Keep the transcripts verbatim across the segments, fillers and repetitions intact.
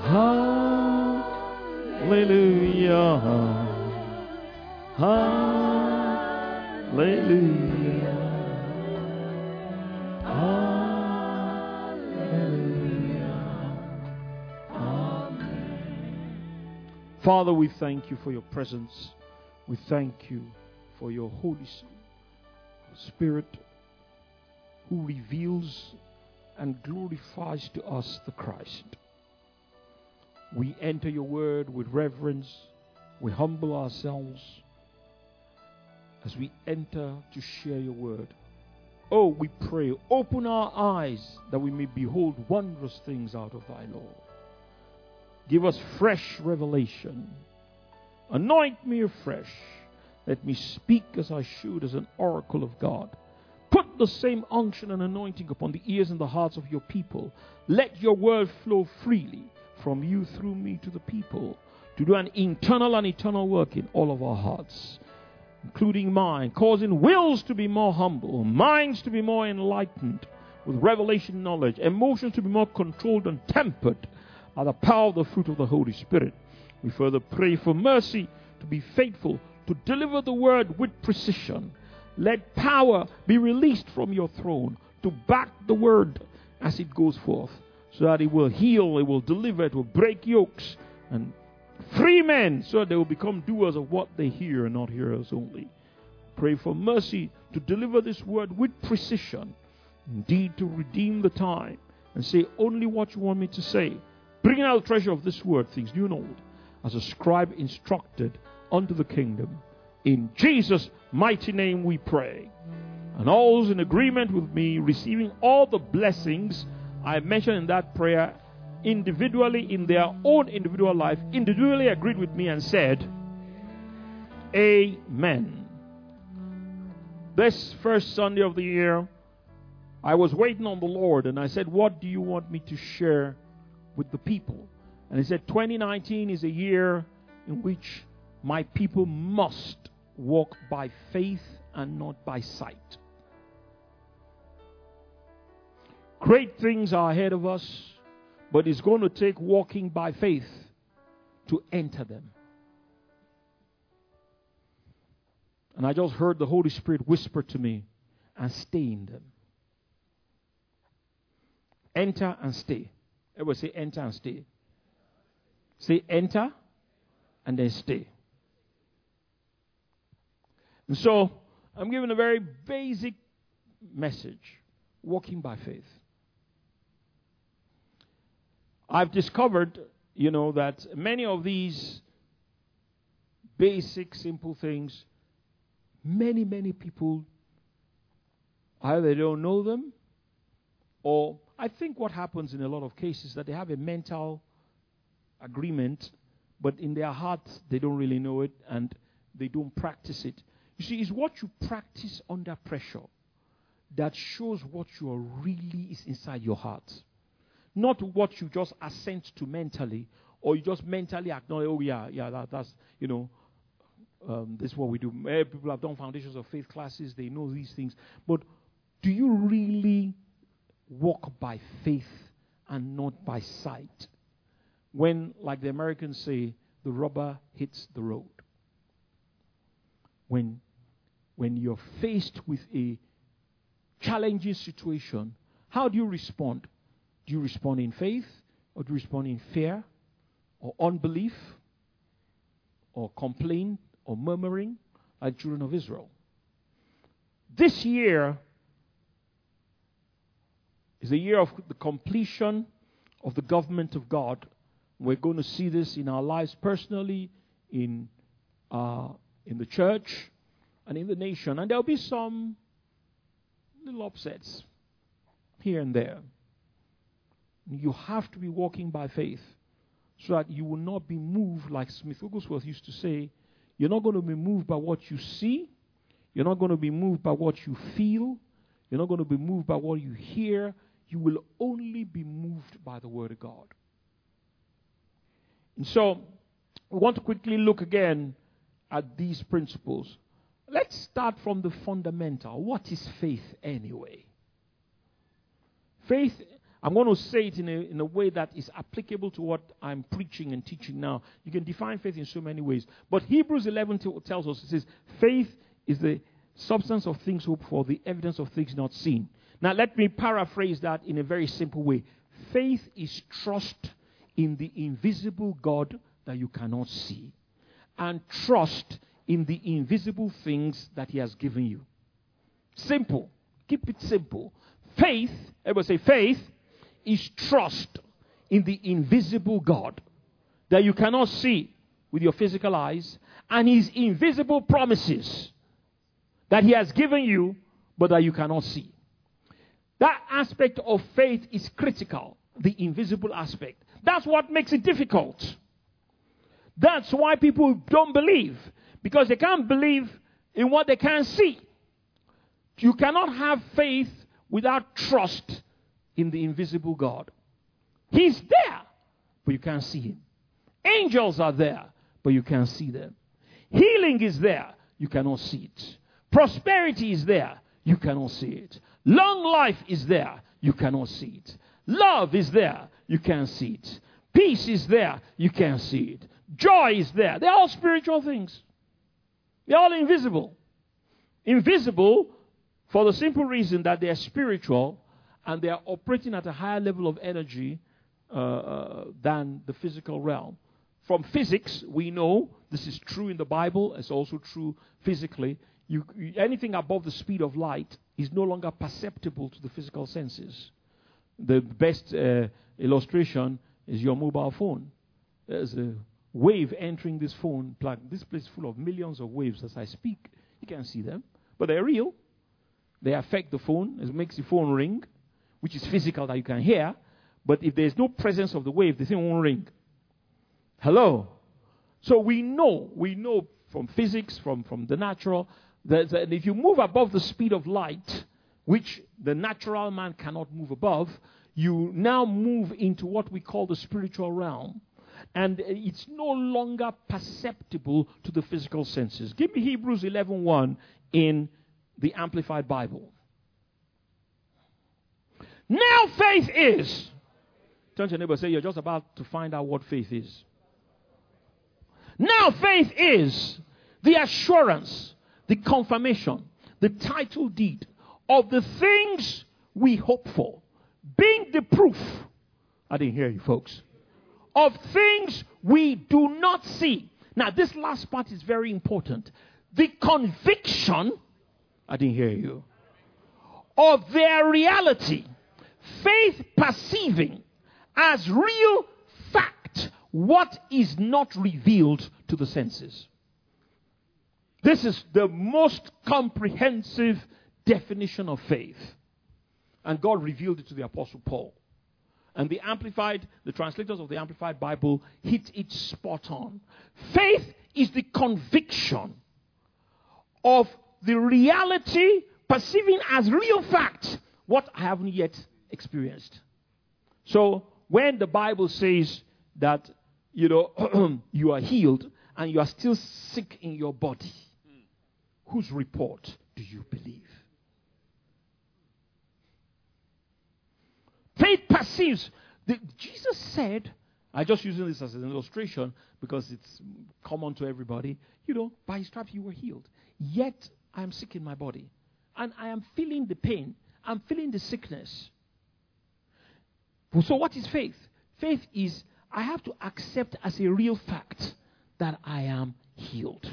Hallelujah. Hallelujah. Father, we thank you for your presence. We thank you for your Holy Spirit who reveals and glorifies to us the Christ. We enter your word with reverence. We humble ourselves as we enter to share your word. Oh, we pray, open our eyes that we may behold wondrous things out of thy law. Give us fresh revelation. Anoint me afresh. Let me speak as I should, as an oracle of God. Put the same unction and anointing upon the ears and the hearts of your people. Let your word flow freely from you through me to the people, to do an internal and eternal work in all of our hearts, including mine, causing wills to be more humble, minds to be more enlightened with revelation knowledge, emotions to be more controlled and tempered by the power of the fruit of the Holy Spirit. We further pray for mercy to be faithful, to deliver the word with precision. Let power be released from your throne to back the word as it goes forth, so that it will heal, it will deliver, it will break yokes, and free men, so that they will become doers of what they hear and not hearers only. Pray for mercy to deliver this word with precision, indeed to redeem the time, and say only what you want me to say. Bring out the treasure of this word, things new and old, as a scribe instructed unto the kingdom. In Jesus' mighty name we pray. And all those in agreement with me, receiving all the blessings I mentioned in that prayer, individually in their own individual life, individually agreed with me and said, Amen. This first Sunday of the year, I was waiting on the Lord, and I said, what do you want me to share with the people? And he said, twenty nineteen is a year in which my people must walk by faith and not by sight. Great things are ahead of us, but it's going to take walking by faith to enter them. And I just heard the Holy Spirit whisper to me, and stay in them. Enter and stay. Everybody say enter and stay. Say enter and then stay. And so, I'm giving a very basic message. Walking by faith. I've discovered, you know, that many of these basic, simple things, many, many people either they don't know them, or I think what happens in a lot of cases is that they have a mental agreement, but in their hearts they don't really know it and they don't practice it. You see, it's what you practice under pressure that shows what you are really is inside your heart. Not what you just assent to mentally, or you just mentally acknowledge, oh yeah, yeah, that, that's, you know, um, this is what we do. Many people have done foundations of faith classes, they know these things. But do you really walk by faith and not by sight? When, like the Americans say, the rubber hits the road. When, when you're faced with a challenging situation, how do you respond? Do you respond in faith, or do you respond in fear, or unbelief, or complaint, or murmuring, like children of Israel? This year is the year of the completion of the government of God. We're going to see this in our lives personally, in uh, in the church, and in the nation. And there'll be some little upsets here and there. You have to be walking by faith so that you will not be moved, like Smith Wigglesworth used to say. You're not going to be moved by what you see. You're not going to be moved by what you feel. You're not going to be moved by what you hear. You will only be moved by the Word of God. And so, we want to quickly look again at these principles. Let's start from the fundamental. What is faith anyway? Faith, I'm going to say it in a, in a way that is applicable to what I'm preaching and teaching now. You can define faith in so many ways. But Hebrews eleven t- tells us, it says, faith is the substance of things hoped for, the evidence of things not seen. Now, let me paraphrase that in a very simple way. Faith is trust in the invisible God that you cannot see, and trust in the invisible things that he has given you. Simple. Keep it simple. Faith, everybody say faith, is trust in the invisible God that you cannot see with your physical eyes, and his invisible promises that he has given you but that you cannot see. That aspect of faith is critical, the invisible aspect. That's what makes it difficult. That's why people don't believe, because they can't believe in what they can't see. You cannot have faith without trust in the invisible God. He's there, but you can't see him. Angels are there, but you can't see them. Healing is there, you cannot see it. Prosperity is there, you cannot see it. Long life is there, you cannot see it. Love is there, you can't see it. Peace is there, you can't see it. Joy is there. They're all spiritual things. They're all invisible. Invisible for the simple reason that they are spiritual and they are operating at a higher level of energy uh, uh, than the physical realm. From physics, we know this is true in the Bible. It's also true physically. You, you, anything above the speed of light is no longer perceptible to the physical senses. The best uh, illustration is your mobile phone. There's a wave entering this phone plug. This place is full of millions of waves as I speak. You can't see them, but they're real. They affect the phone. It makes the phone ring, which is physical that you can hear. But if there's no presence of the wave, the thing won't ring. Hello? So we know, we know from physics, from, from the natural, that, that if you move above the speed of light, which the natural man cannot move above, you now move into what we call the spiritual realm. And it's no longer perceptible to the physical senses. Give me Hebrews eleven one in the Amplified Bible. Now faith is. Turn to your neighbor and say, you're just about to find out what faith is. Now faith is the assurance, the confirmation, the title deed of the things we hope for, being the proof. I didn't hear you, folks. Of things we do not see. Now, this last part is very important. The conviction, I didn't hear you, of their reality. Faith perceiving as real fact what is not revealed to the senses. This is the most comprehensive definition of faith. And God revealed it to the Apostle Paul. And the Amplified, the translators of the Amplified Bible hit it spot on. Faith is the conviction of the reality, perceiving as real fact what I haven't yet experienced. So when the Bible says that, you know, you are healed and you are still sick in your body, whose report do you believe? Faith perceives. The, Jesus said, I'm just using this as an illustration because it's common to everybody. You know, by his stripes you were healed. Yet I am sick in my body. And I am feeling the pain. I'm feeling the sickness. So what is faith? Faith is, I have to accept as a real fact that I am healed.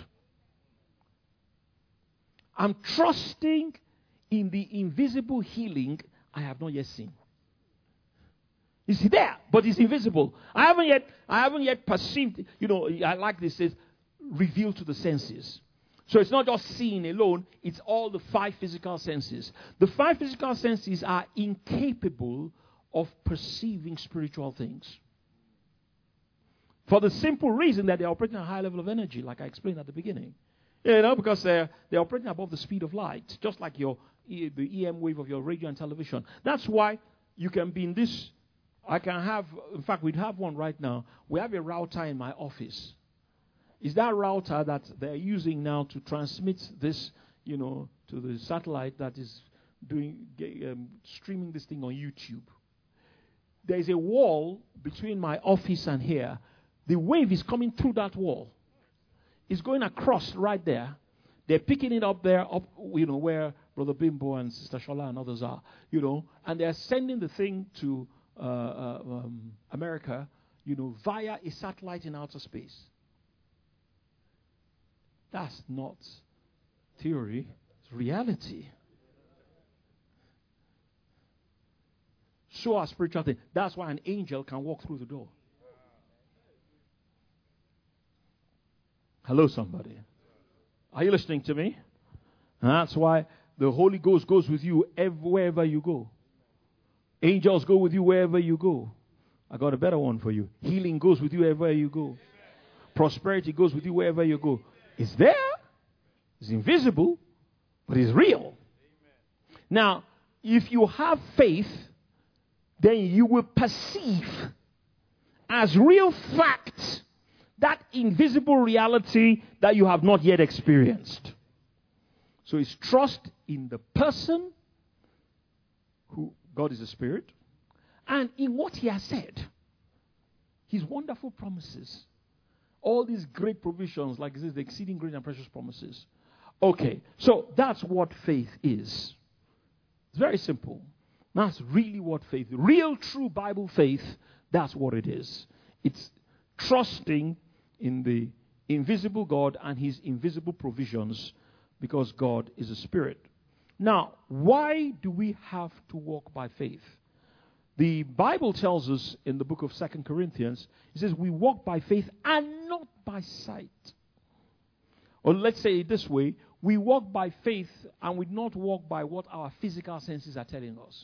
I'm trusting in the invisible healing I have not yet seen. It's there, but it's invisible. I haven't yet, I haven't yet perceived, you know, I like this, says, revealed to the senses. So it's not just seeing alone, it's all the five physical senses. The five physical senses are incapable of perceiving spiritual things. For the simple reason that they're operating at a high level of energy, like I explained at the beginning. You know, because they're, they're operating above the speed of light, just like your the E M wave of your radio and television. That's why you can be in this. I can have, in fact, we'd have one right now. We have a router in my office. Is that router that they're using now to transmit this, you know, to the satellite that is doing um, streaming this thing on YouTube? there's a wall between my office and here. The wave is coming through that wall. It's going across right there. They're picking it up there, up, you know, where Brother Bimbo and Sister Shola and others are, you know, and they're sending the thing to uh, uh, um, America, you know, via a satellite in outer space. That's not theory, it's reality. So are spiritual things. That's why an angel can walk through the door. Hello, somebody. Are you listening to me? And that's why the Holy Ghost goes with you wherever you go. Angels go with you wherever you go. I got a better one for you. Healing goes with you wherever you go. Prosperity goes with you wherever you go. It's there. It's invisible, but it's real. Now, if you have faith, then you will perceive as real fact that invisible reality that you have not yet experienced. So it's trust in the person, who God is a spirit, and in what he has said. His wonderful promises. All these great provisions, like this, the exceeding great and precious promises. Okay, so that's what faith is. It's very simple. That's really what faith is. Real, true Bible faith, that's what it is. It's trusting in the invisible God and his invisible provisions, because God is a spirit. Now, why do we have to walk by faith? The Bible tells us in the book of Second Corinthians, it says we walk by faith and not by sight. Or let's say it this way, we walk by faith and we not walk by what our physical senses are telling us.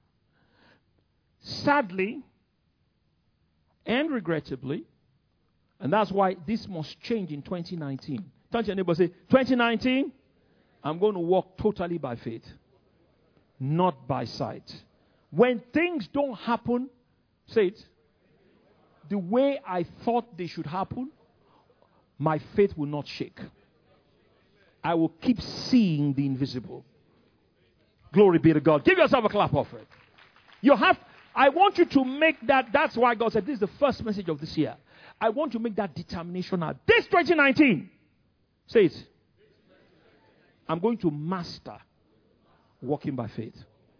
Sadly and regrettably, and that's why this must change in twenty nineteen. Turn to your neighbor and say, twenty nineteen, I'm going to walk totally by faith, not by sight. When things don't happen, say it, the way I thought they should happen, my faith will not shake. I will keep seeing the invisible. Glory be to God. Give yourself a clap of it. You have, I want you to make that, that's why God said this is the first message of this year. I want to make that determination now. This twenty nineteen, say it, I'm going to master walking by faith.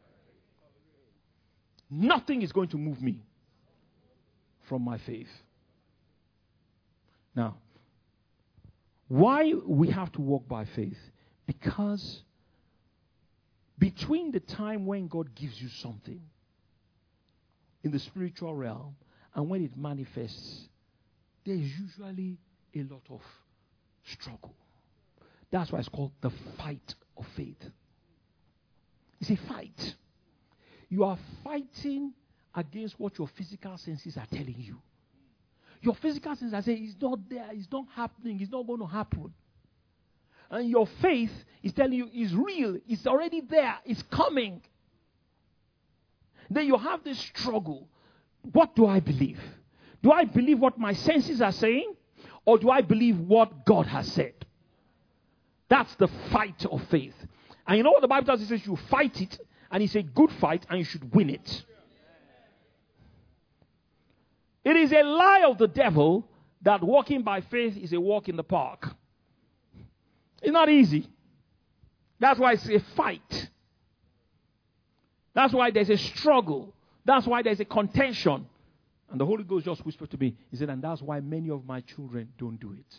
Nothing is going to move me from my faith. Now, why we have to walk by faith? Because between the time when God gives you something in the spiritual realm and when it manifests, there is usually a lot of struggle. That's why it's called the fight of faith. It's a fight. You are fighting against what your physical senses are telling you. Your physical senses are saying it's not there, it's not happening, it's not going to happen. And your faith is telling you it's real, it's already there, it's coming. Then you have this struggle. What do I believe? Do I believe what my senses are saying? Or do I believe what God has said? That's the fight of faith. And you know what the Bible tells us? It says you fight it, and it's a good fight, and you should win it. It is a lie of the devil that walking by faith is a walk in the park. It's not easy. That's why it's a fight. That's why there's a struggle. That's why there's a contention. And the Holy Ghost just whispered to me. He said, and that's why many of my children don't do it.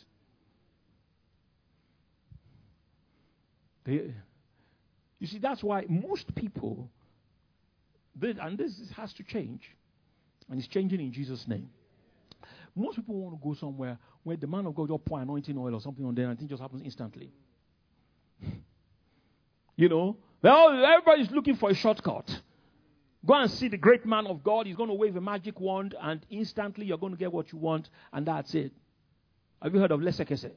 They, you see, that's why most people, they, and this has to change, and it's changing in Jesus' name. Most people want to go somewhere where the man of God just pour anointing oil or something on there and things just happens instantly. You know, well, everybody's looking for a shortcut. Go and see the great man of God. He's going to wave a magic wand and instantly you're going to get what you want, and that's it. Have you heard of lesekese?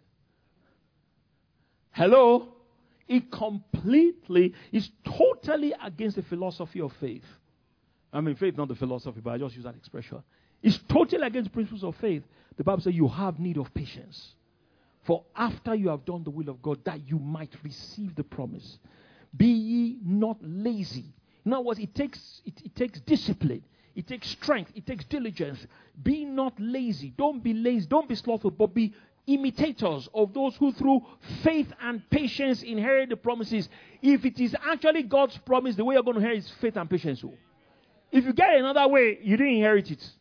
Hello? It completely is totally against the philosophy of faith. I mean, faith, not the philosophy, but I just use that expression. It's totally against the principles of faith. The Bible says you have need of patience. For after you have done the will of God, that you might receive the promise. Be ye not lazy. In other words, it takes, it, it takes discipline. It takes strength. It takes diligence. Be not lazy. Don't be lazy. Don't be slothful, but be imitators of those who through faith and patience inherit the promises. If it is actually God's promise, the way you're going to inherit is faith and patience. If you get another way, you didn't inherit it.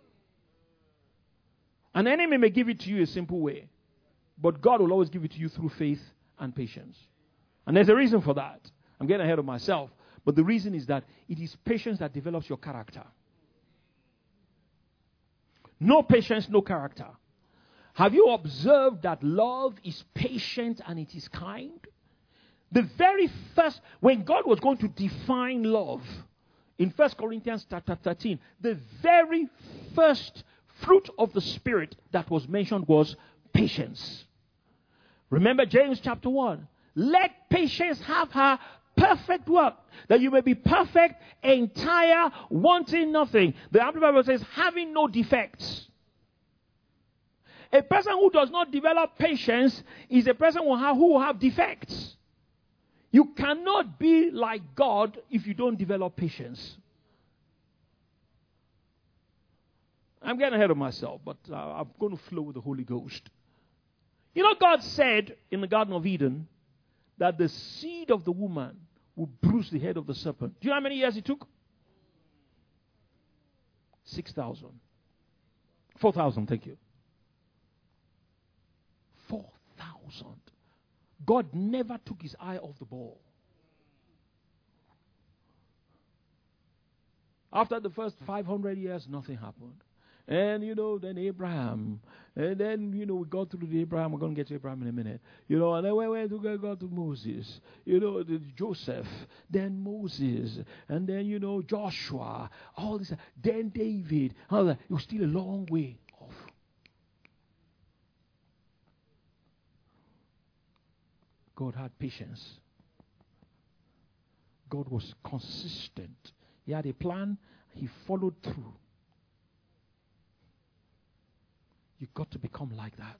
An enemy may give it to you a simple way, but God will always give it to you through faith and patience. And there's a reason for that. I'm getting ahead of myself. But the reason is that it is patience that develops your character. No patience, no character. Have you observed that love is patient and it is kind? The very first, when God was going to define love, in First Corinthians chapter thirteen, the very first fruit of the Spirit that was mentioned was patience. Remember James chapter one. Let patience have her perfect work, that you may be perfect, entire, wanting nothing. The Amplified Bible says, having no defects. A person who does not develop patience is a person who have, who will have defects. You cannot be like God if you don't develop patience. I'm getting ahead of myself, but uh, I'm going to flow with the Holy Ghost. You know, God said in the Garden of Eden that the seed of the woman will bruise the head of the serpent. Do you know how many years it took? Six thousand. Four thousand, thank you. Four thousand. God never took his eye off the ball. After the first five hundred years, nothing happened. And, you know, then Abraham. And then, you know, we got through the Abraham. We're going to get to Abraham in a minute. You know, and then we went to go to Moses. You know, the Joseph. Then Moses. And then, you know, Joshua. All this. Then David. All that. It was still a long way off. God had patience. God was consistent. He had a plan. He followed through. You've got to become like that.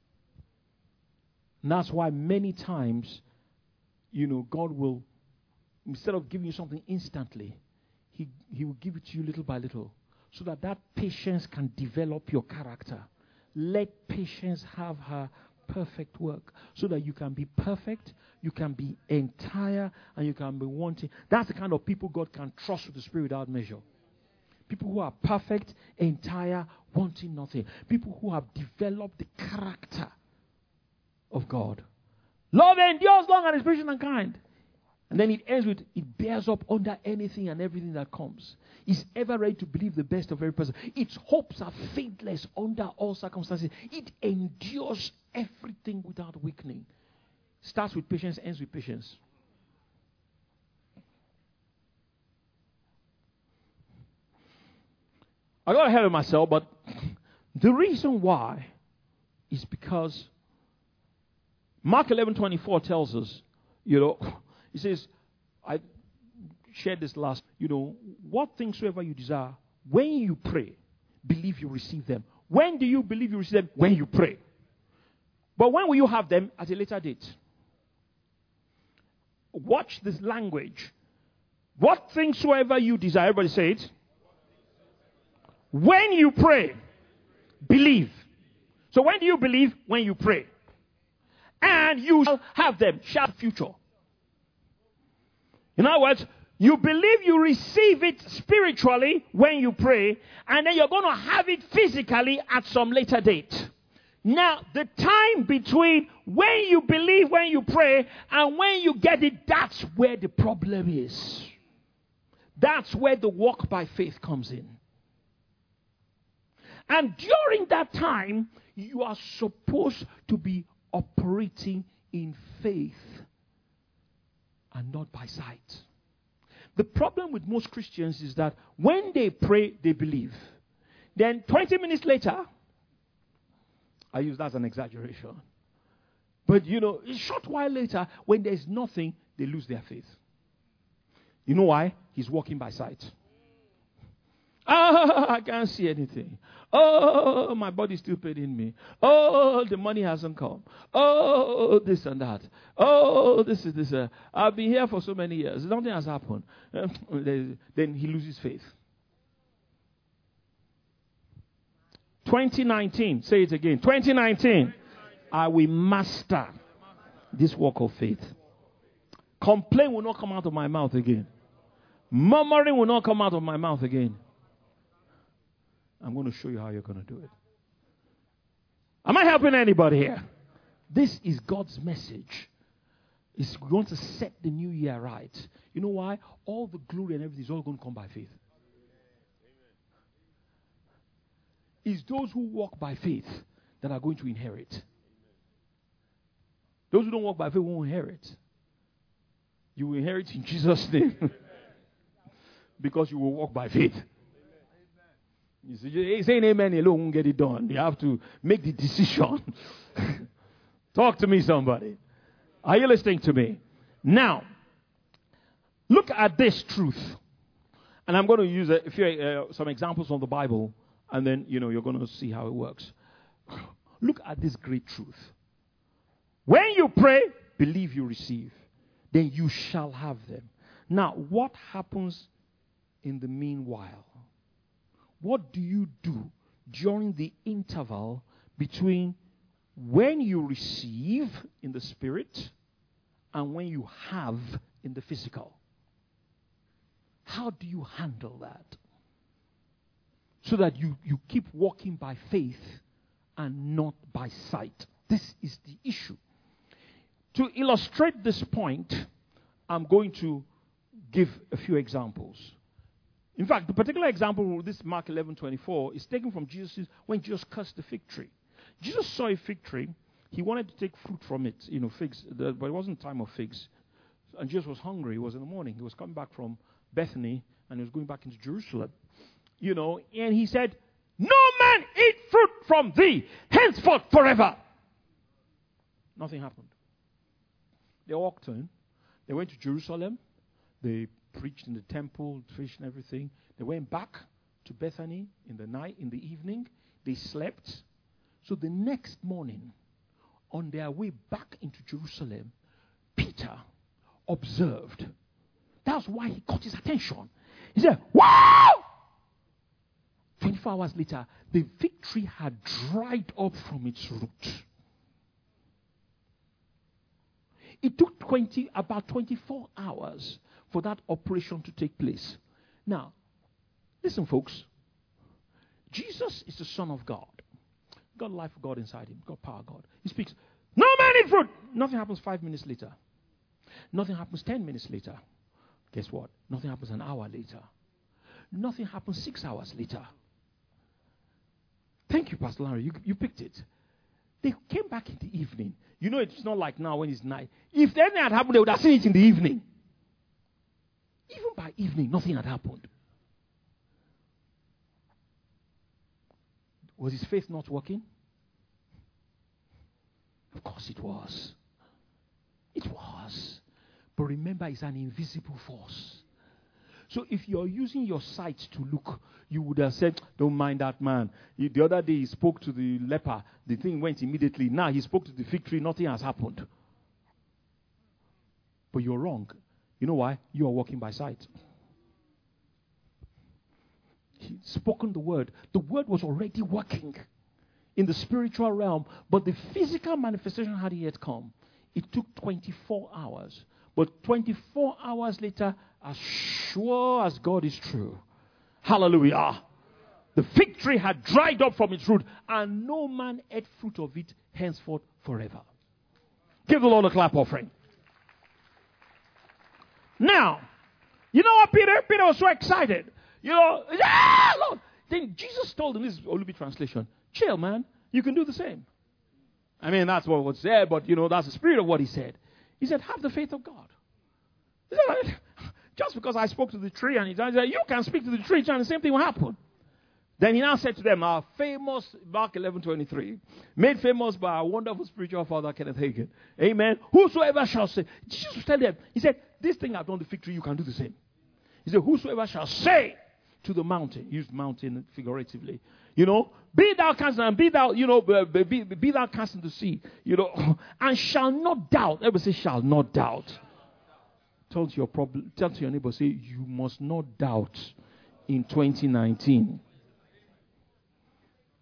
And that's why many times, you know, God will, instead of giving you something instantly, he, he will give it to you little by little, so that that patience can develop your character. Let patience have her perfect work, so that you can be perfect, you can be entire, and you can be wanting. That's the kind of people God can trust with the Spirit without measure. People who are perfect, entire, wanting nothing. People who have developed the character of God. Love endures long and is patient and kind. And then it ends with, it bears up under anything and everything that comes. It's ever ready to believe the best of every person. Its hopes are faithless under all circumstances. It endures everything without weakening. Starts with patience, ends with patience. I got ahead of myself, but the reason why is because Mark eleven twenty-four tells us, you know, he says, I shared this last, you know, what things soever you desire, when you pray, believe you receive them. When do you believe you receive them? When you pray. But when will you have them? At a later date. Watch this language. What things soever you desire, everybody say it. When you pray, believe. So when do you believe? When you pray. And you shall have them. Shall future. In other words, you believe you receive it spiritually when you pray, and then you're going to have it physically at some later date. Now, the time between when you believe, when you pray, and when you get it, that's where the problem is. That's where the walk by faith comes in. And during that time, you are supposed to be operating in faith and not by sight. The problem with most Christians is that when they pray, they believe. Then twenty minutes later, I use that as an exaggeration. But, you know, a short while later, when there's nothing, they lose their faith. You know why? He's walking by sight. Oh, I can't see anything. Oh, my body's still paining me. Oh, the money hasn't come. Oh, this and that. Oh, this is this. Uh, I've been here for so many years. Nothing has happened. Then he loses faith. twenty nineteen. Say it again. twenty nineteen. I will master this walk of faith. Complaint will not come out of my mouth again. Murmuring will not come out of my mouth again. I'm going to show you how you're going to do it. Am I helping anybody here? This is God's message. It's going to set the new year right. You know why? All the glory and everything is all going to come by faith. It's those who walk by faith that are going to inherit. Those who don't walk by faith won't inherit. You will inherit in Jesus' name. Because you will walk by faith. You see, saying amen alone won't get it done. You have to make the decision. Talk to me, somebody. Are you listening to me? Now, look at this truth. And I'm going to use a few, uh, some examples from the Bible. And then, you know, you're going to see how it works. Look at this great truth. When you pray, believe you receive. Then you shall have them. Now, what happens in the meanwhile? What do you do during the interval between when you receive in the spirit and when you have in the physical? How do you handle that? So that you, you keep walking by faith and not by sight. This is the issue. To illustrate this point, I'm going to give a few examples. In fact, the particular example, this Mark eleven twenty-four, is taken from Jesus when Jesus cursed the fig tree. Jesus saw a fig tree. He wanted to take fruit from it, you know, figs, the, but it wasn't time of figs. And Jesus was hungry. It was in the morning. He was coming back from Bethany, and he was going back into Jerusalem. You know, and he said, "No man eat fruit from thee, henceforth forever." Nothing happened. They walked in. They went to Jerusalem. They preached in the temple, preached and everything. They went back to Bethany in the night, in the evening. They slept. So the next morning, on their way back into Jerusalem, Peter observed. That's why he caught his attention. He said, "Wow!" twenty-four hours later, the fig tree had dried up from its root. It took twenty, about twenty-four hours for that operation to take place. Now, listen, folks. Jesus is the Son of God. God, life of God inside him. God, power of God. He speaks. "No man eat fruit." Nothing happens five minutes later. Nothing happens ten minutes later. Guess what? Nothing happens an hour later. Nothing happens six hours later. Thank you, Pastor Larry. You, you picked it. They came back in the evening. You know, it's not like now when it's night. If anything had happened, they would have seen it in the evening. Even by evening, nothing had happened. Was his faith not working? Of course it was. It was. But remember, it's an invisible force. So if you're using your sight to look, you would have said, "Don't mind that man. He, the other day he spoke to the leper. The thing went immediately. Now he spoke to the fig tree. Nothing has happened." But you're wrong. You know why? You are walking by sight. He'd spoken the word. The word was already working in the spiritual realm, but the physical manifestation hadn't yet come. It took twenty-four hours. But twenty-four hours later, as sure as God is true, hallelujah, the fig tree had dried up from its root, and no man ate fruit of it henceforth forever. Give the Lord a clap offering. Now, you know what, Peter? Peter was so excited. You know, yeah, Lord. Then Jesus told him, this is Olubi translation, "Chill, man. You can do the same." I mean, that's what was said, but, you know, that's the spirit of what he said. He said, "Have the faith of God." He said, "Just because I spoke to the tree," and he said, "You can speak to the tree, and the same thing will happen." Then he now said to them, our famous Mark eleven twenty-three, made famous by our wonderful spiritual father, Kenneth Hagin. Amen. "Whosoever shall say," Jesus tell them, he said, "This thing I've done the fig tree, you can do the same." He said, "Whosoever shall say to the mountain," used mountain figuratively, you know, "Be thou cast and be thou, you know, be, be, be thou cast into the sea, you know, and shall not doubt." Everybody say, "Shall not doubt." Tell to your problem, tell to your neighbor, say, "You must not doubt in twenty nineteen.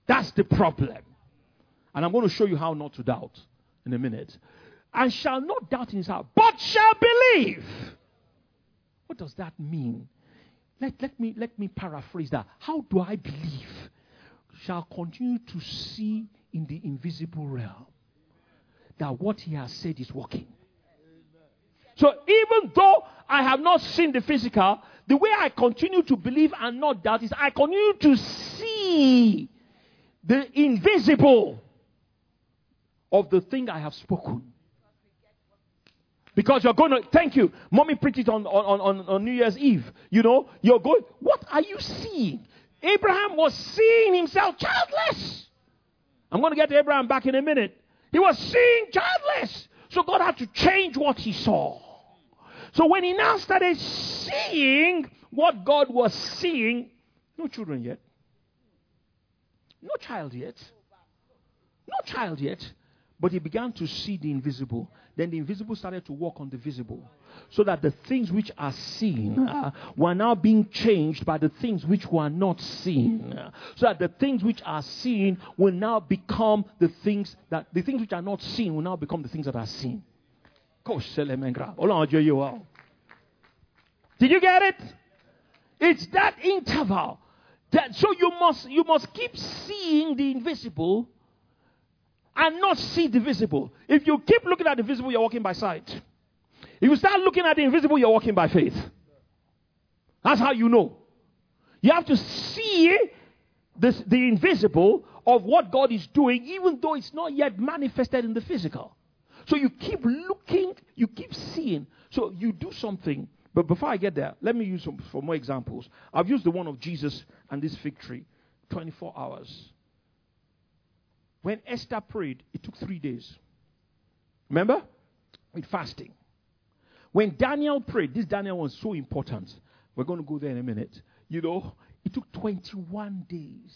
That's the problem. And I'm going to show you how not to doubt in a minute. And shall not doubt in his heart, but shall believe. What does that mean? Let, let me let me paraphrase that. How do I believe? Shall continue to see in the invisible realm that what he has said is working. So even though I have not seen the physical, the way I continue to believe and not doubt is I continue to see the invisible of the thing I have spoken. Because you're going to, thank you, mommy preached it on, on, on, on New Year's Eve. You know, you're going, what are you seeing? Abraham was seeing himself childless. I'm going to get to Abraham back in a minute. He was seeing childless. So God had to change what he saw. So when he now started seeing what God was seeing, no children yet. No child yet. No child yet. But he began to see the invisible. Then the invisible started to work on the visible. So that the things which are seen uh, were now being changed by the things which were not seen. So that the things which are seen will now become the things that, the things which are not seen will now become the things that are seen. Did you get it? It's that interval. That, so you must, you must keep seeing the invisible and not see the visible. If you keep looking at the visible, you're walking by sight. If you start looking at the invisible, you're walking by faith. That's how you know. You have to see this, the invisible of what God is doing, even though it's not yet manifested in the physical. So you keep looking, you keep seeing. So you do something. But before I get there, let me use some for more examples. I've used the one of Jesus and this fig tree. twenty-four hours. When Esther prayed, it took three days. Remember? With fasting. When Daniel prayed, this Daniel was so important. We're going to go there in a minute. You know, it took twenty-one days.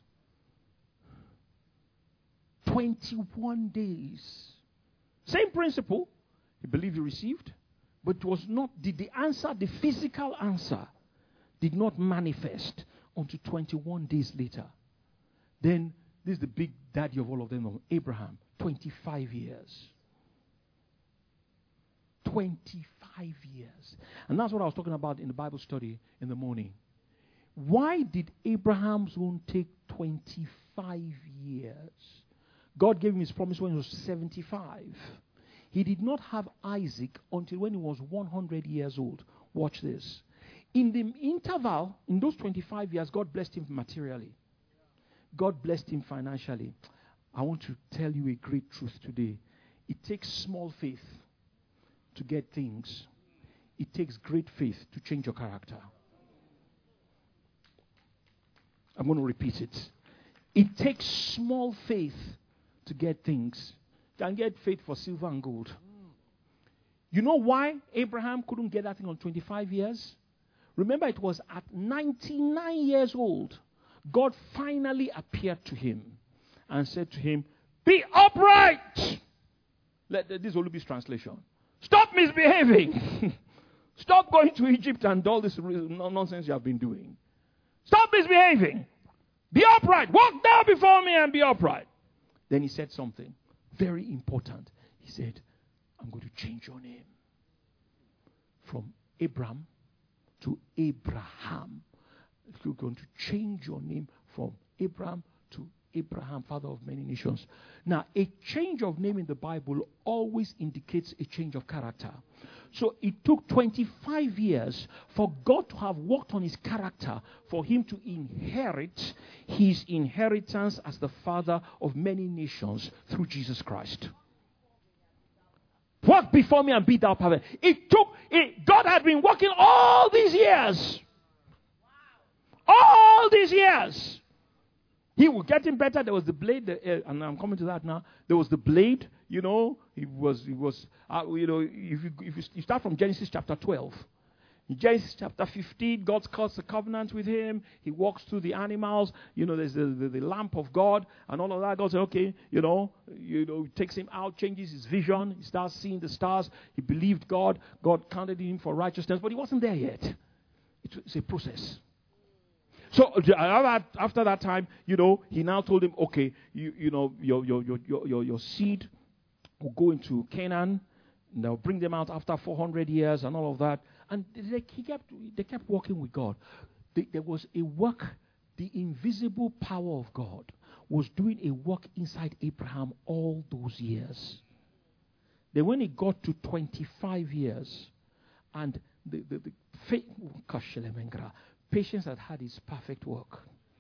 twenty-one days. Same principle. He believed he received. But it was not, did the answer, the physical answer, did not manifest until twenty-one days later. Then, this is the big daddy of all of them, Abraham, twenty-five years. twenty-five years. And that's what I was talking about in the Bible study in the morning. Why did Abraham's own take twenty-five years? God gave him his promise when he was seventy-five. He did not have Isaac until when he was one hundred years old. Watch this. In the interval, in those twenty-five years, God blessed him materially. God blessed him financially. I want to tell you a great truth today. It takes small faith to get things. It takes great faith to change your character. I'm going to repeat it. It takes small faith to get things. You can get faith for silver and gold. You know why Abraham couldn't get that thing on twenty-five years? Remember, it was at ninety-nine years old, God finally appeared to him and said to him, be upright. Let this is Olubi's translation. Stop misbehaving. Stop going to Egypt and all this nonsense you have been doing. Stop misbehaving. Be upright. Walk down before me and be upright. Then he said something very important. He said, I'm going to change your name from Abram to Abraham. You're going to change your name from Abraham to Abraham, father of many nations. Now, a change of name in the Bible always indicates a change of character. So it took twenty-five years for God to have worked on his character, for him to inherit his inheritance as the father of many nations through Jesus Christ. Walk before me and be thou perfect. It took, it, God had been working all these years. All these years. He was getting better. There was the blade, the, uh, and I'm coming to that now. There was the blade, you know. It was, it was, uh, you know. If you if you, you start from Genesis chapter twelve, in Genesis chapter fifteen, God cuts a covenant with him. He walks through the animals. You know, there's the, the, the lamp of God and all of that. God said, okay, you know, you know, takes him out, changes his vision. He starts seeing the stars. He believed God. God counted him for righteousness, but he wasn't there yet. It's a process. So after that time, you know, he now told him, okay, you, you know, your, your, your, your, your seed will go into Canaan. And they'll bring them out after four hundred years and all of that. And they, he kept, they kept working with God. They, there was a work, the invisible power of God was doing a work inside Abraham all those years. Then when it got to twenty-five years, and the, the, the faith, patience had had its perfect work.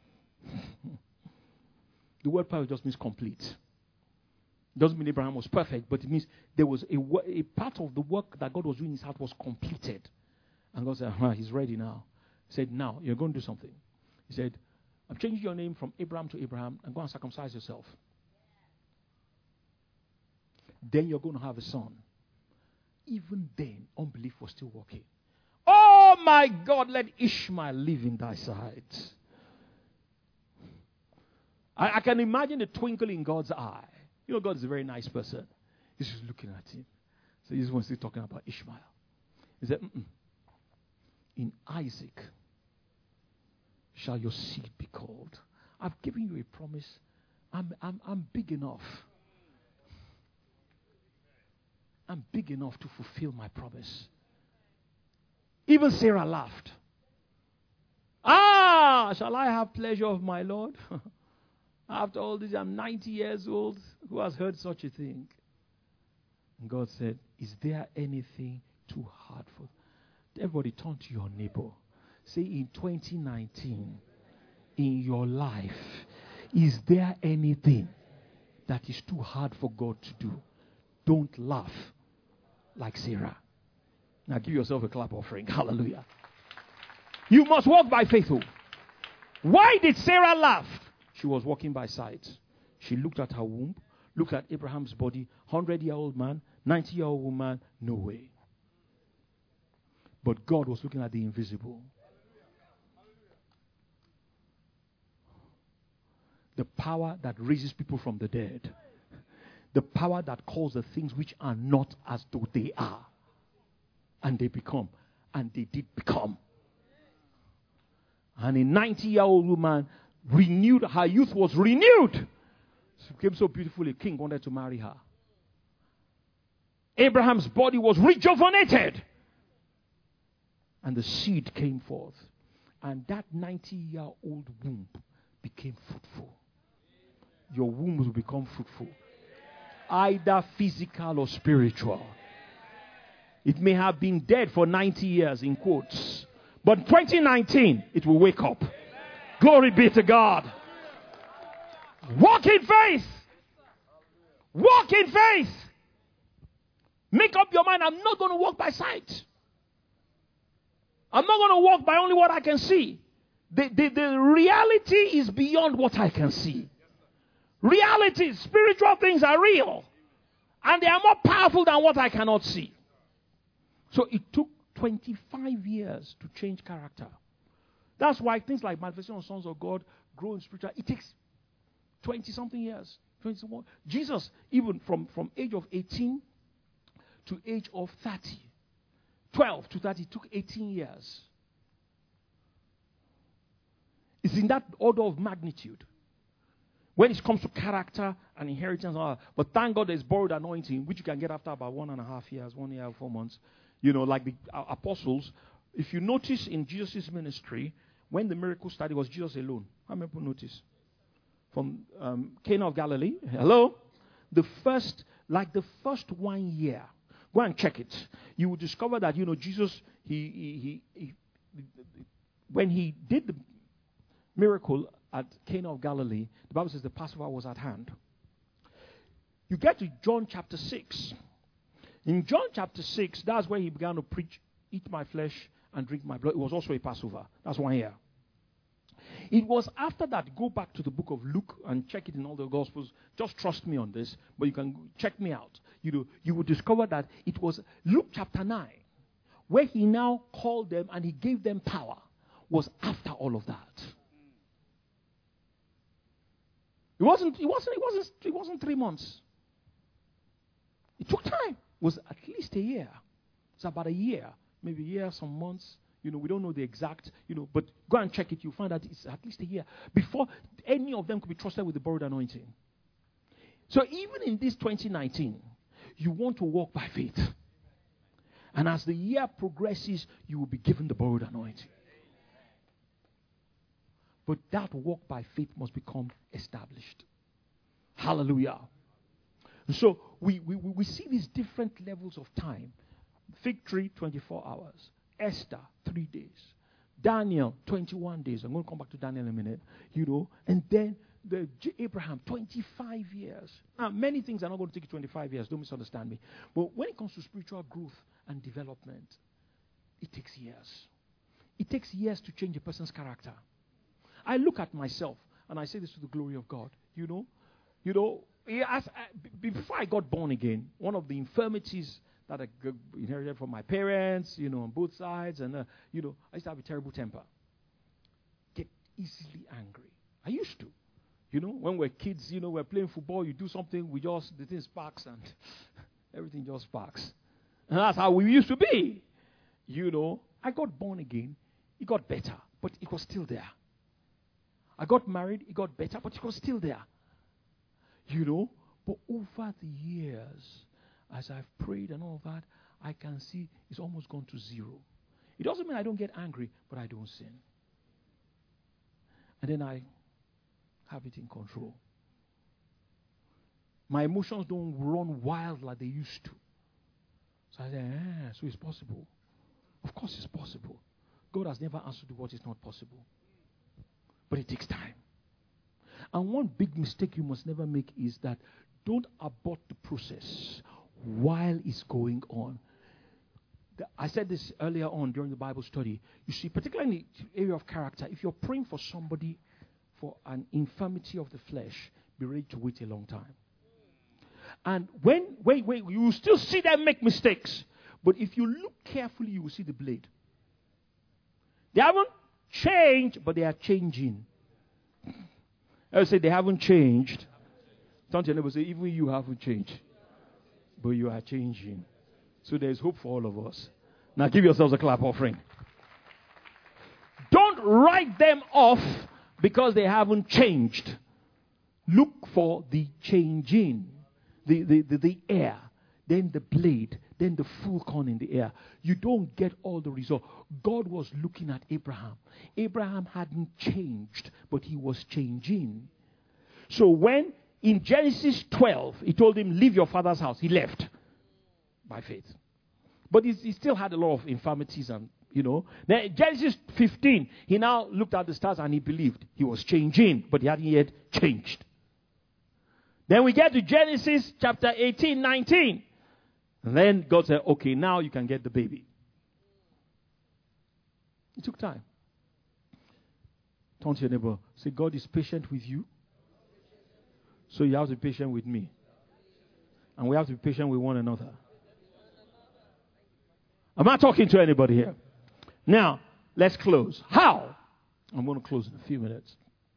The word perfect just means complete. Doesn't mean Abraham was perfect, but it means there was a, a part of the work that God was doing in his heart was completed. And God said, ah, he's ready now. He said, now, you're going to do something. He said, I'm changing your name from Abraham to Abraham and go and circumcise yourself. Then you're going to have a son. Even then, unbelief was still working. Oh my God, let Ishmael live in thy sight. I, I can imagine the twinkle in God's eye. You know, God is a very nice person. He's just looking at him. So he just wants to talk about Ishmael. He said, Mm-mm. in Isaac shall your seed be called. I've given you a promise. I'm, I'm, I'm big enough. I'm big enough to fulfill my promise. Even Sarah laughed. Ah, shall I have pleasure of my Lord? After all this, I'm ninety years old. Who has heard such a thing? And God said, is there anything too hard for? Everybody turn to your neighbor. Say, in twenty nineteen, in your life, is there anything that is too hard for God to do? Don't laugh like Sarah. Now give yourself a clap offering. Hallelujah. You must walk by faith. Why did Sarah laugh? She was walking by sight. She looked at her womb, looked at Abraham's body, hundred-year-old man, ninety-year-old woman, no way. But God was looking at the invisible. The power that raises people from the dead. The power that calls the things which are not as though they are. And they become. And they did become. And a ninety-year-old woman renewed, her youth was renewed. She became so beautiful, a king wanted to marry her. Abraham's body was rejuvenated. And the seed came forth. And that ninety-year-old womb became fruitful. Your womb will become fruitful. Either physical or spiritual. It may have been dead for ninety years, in quotes. But twenty nineteen, it will wake up. Glory be to God. Walk in faith. Walk in faith. Make up your mind, I'm not going to walk by sight. I'm not going to walk by only what I can see. The, the, the reality is beyond what I can see. Reality, spiritual things are real. And they are more powerful than what I cannot see. So it took twenty-five years to change character. That's why things like manifestation of sons of God, grow in spiritual, it takes twenty-something years. twenty-one. Jesus, even from, from age of eighteen to age of thirty, twelve to thirty, took eighteen years. It's in that order of magnitude. When it comes to character and inheritance, but thank God there's borrowed anointing, which you can get after about one and a half years, one year, four months. You know, like the uh, apostles. If you notice in Jesus' ministry, when the miracle started, it was Jesus alone. How many people notice? From um, Cana of Galilee. Hello? The first, like the first one year. Go and check it. You will discover that, you know, Jesus, he, he, he, he when he did the miracle at Cana of Galilee, the Bible says the Passover was at hand. You get to John chapter six. In John chapter six, that's where he began to preach, eat my flesh and drink my blood. It was also a Passover. That's one year. It was after that, go back to the book of Luke and check it in all the Gospels. Just trust me on this, but you can check me out. You know, you will discover that it was Luke chapter nine, where he now called them and he gave them power, was after all of that. It wasn't, it wasn't, it wasn't, it wasn't three months. It took time. It was at least a year. It's about a year, maybe a year, some months, You know, we don't know the exact, you know, but go and check it. You'll find that it's at least a year before any of them could be trusted with the borrowed anointing. So even in this twenty nineteen, you want to walk by faith. And as the year progresses, you will be given the borrowed anointing. But that walk by faith must become established. Hallelujah. So we, we, we see these different levels of time. Fig tree, twenty-four hours. Esther, three days. Daniel, twenty-one days. I'm going to come back to Daniel in a minute. You know, and then the J- Abraham, twenty-five years. Now, many things are not going to take you twenty-five years. Don't misunderstand me. But when it comes to spiritual growth and development, it takes years. It takes years to change a person's character. I look at myself, and I say this to the glory of God. You know, you know, as I, b- before I got born again, one of the infirmities that I inherited from my parents, you know, on both sides, and, uh, you know, I used to have a terrible temper. Get easily angry. I used to. You know, when we're kids, you know, we're playing football, you do something, we just, the thing sparks, and everything just sparks. And that's how we used to be. You know, I got born again, it got better, but it was still there. I got married, it got better, but it was still there. You know, but over the years, as I've prayed and all that, I can see it's almost gone to zero. It doesn't mean I don't get angry, but I don't sin. And then I have it in control. My emotions don't run wild like they used to. So I say, ah, so it's possible. Of course it's possible. God has never asked you to do what is not possible. But it takes time. And one big mistake you must never make is that don't abort the process while it's going on. The, I said this earlier on during the Bible study. You see, particularly in the area of character, if you're praying for somebody for an infirmity of the flesh, be ready to wait a long time. And when, wait, wait, you will still see them make mistakes. But if you look carefully, you will see the blade. They haven't changed, but they are changing. I would say they haven't changed. Don't your neighbor say, even you haven't changed. But you are changing. So there's hope for all of us. Now give yourselves a clap offering. Don't write them off because they haven't changed. Look for the changing. The, the, the, the air. Then the blade. Then the full corn in the air. You don't get all the result. God was looking at Abraham. Abraham hadn't changed, but he was changing. So when in Genesis twelve, he told him, leave your father's house. He left by faith. But he, he still had a lot of infirmities and, you know. Then Genesis fifteen, he now looked at the stars and he believed. He was changing, but he hadn't yet changed. Then we get to Genesis chapter eighteen, nineteen. And then God said, okay, now you can get the baby. It took time. Turn to your neighbor. Say, God is patient with you. So you have to be patient with me. And we have to be patient with one another. I'm not talking to anybody here. Now, let's close. How? I'm going to close in a few minutes.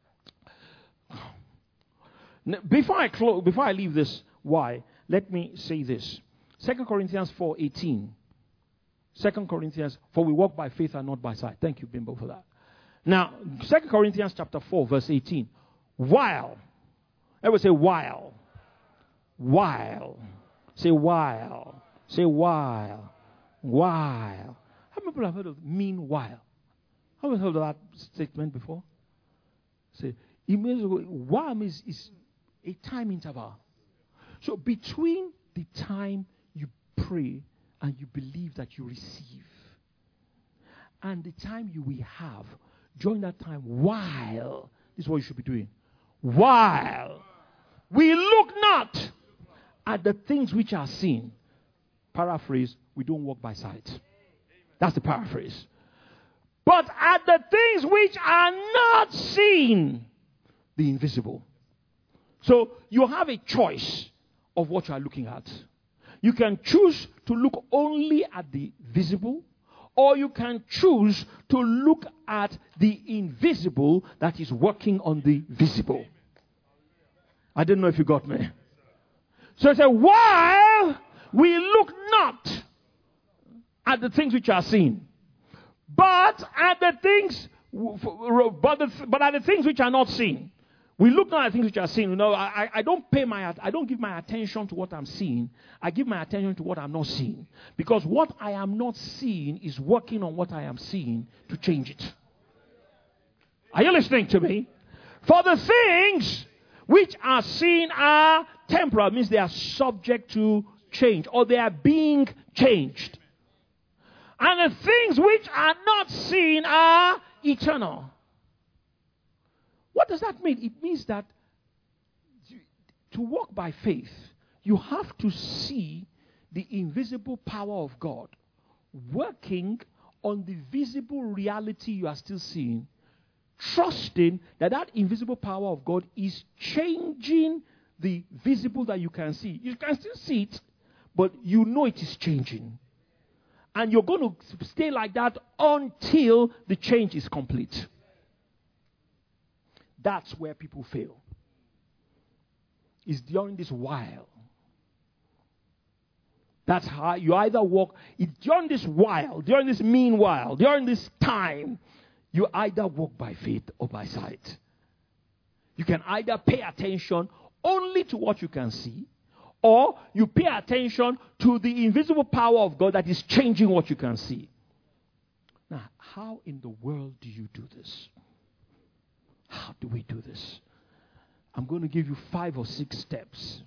Now, before I close, before I leave this, why? Let me say this. Second Corinthians four eighteen. Second Corinthians, for we walk by faith and not by sight. Thank you, Bimbo, for that. Now, Second Corinthians chapter four, verse eighteen. While. Everybody say while. While. Say while. Say while. While. How many people have heard of meanwhile? Have you heard of that statement before? Say, it means, while means is a time interval. So between the time you pray and you believe that you receive, and the time you will have, during that time, while, this is what you should be doing, while we look not at the things which are seen. Paraphrase, we don't walk by sight. That's the paraphrase. But at the things which are not seen, the invisible. So you have a choice of what you are looking at. You can choose to look only at the visible, or you can choose to look at the invisible that is working on the visible. I didn't know if you got me. So it said, while we look not at the things which are seen, But at the things, but, the, but at the things which are not seen. We look not at things which are seen. You know, I, I don't pay my, I don't give my attention to what I'm seeing. I give my attention to what I'm not seeing. Because what I am not seeing is working on what I am seeing to change it. Are you listening to me? For the things which are seen are temporal, means they are subject to change, or they are being changed. And the things which are not seen are eternal. What does that mean? It means that to walk by faith, you have to see the invisible power of God working on the visible reality you are still seeing, trusting that that invisible power of God is changing the visible that you can see. You can still see it, but you know it is changing. And you're going to stay like that until the change is complete. That's where people fail. It's during this while. That's how you either walk. It's during this while, during this meanwhile, during this time, you either walk by faith or by sight. You can either pay attention only to what you can see, or you pay attention to the invisible power of God that is changing what you can see. Now, how in the world do you do this? How do we do this? I'm going to give you five or six steps.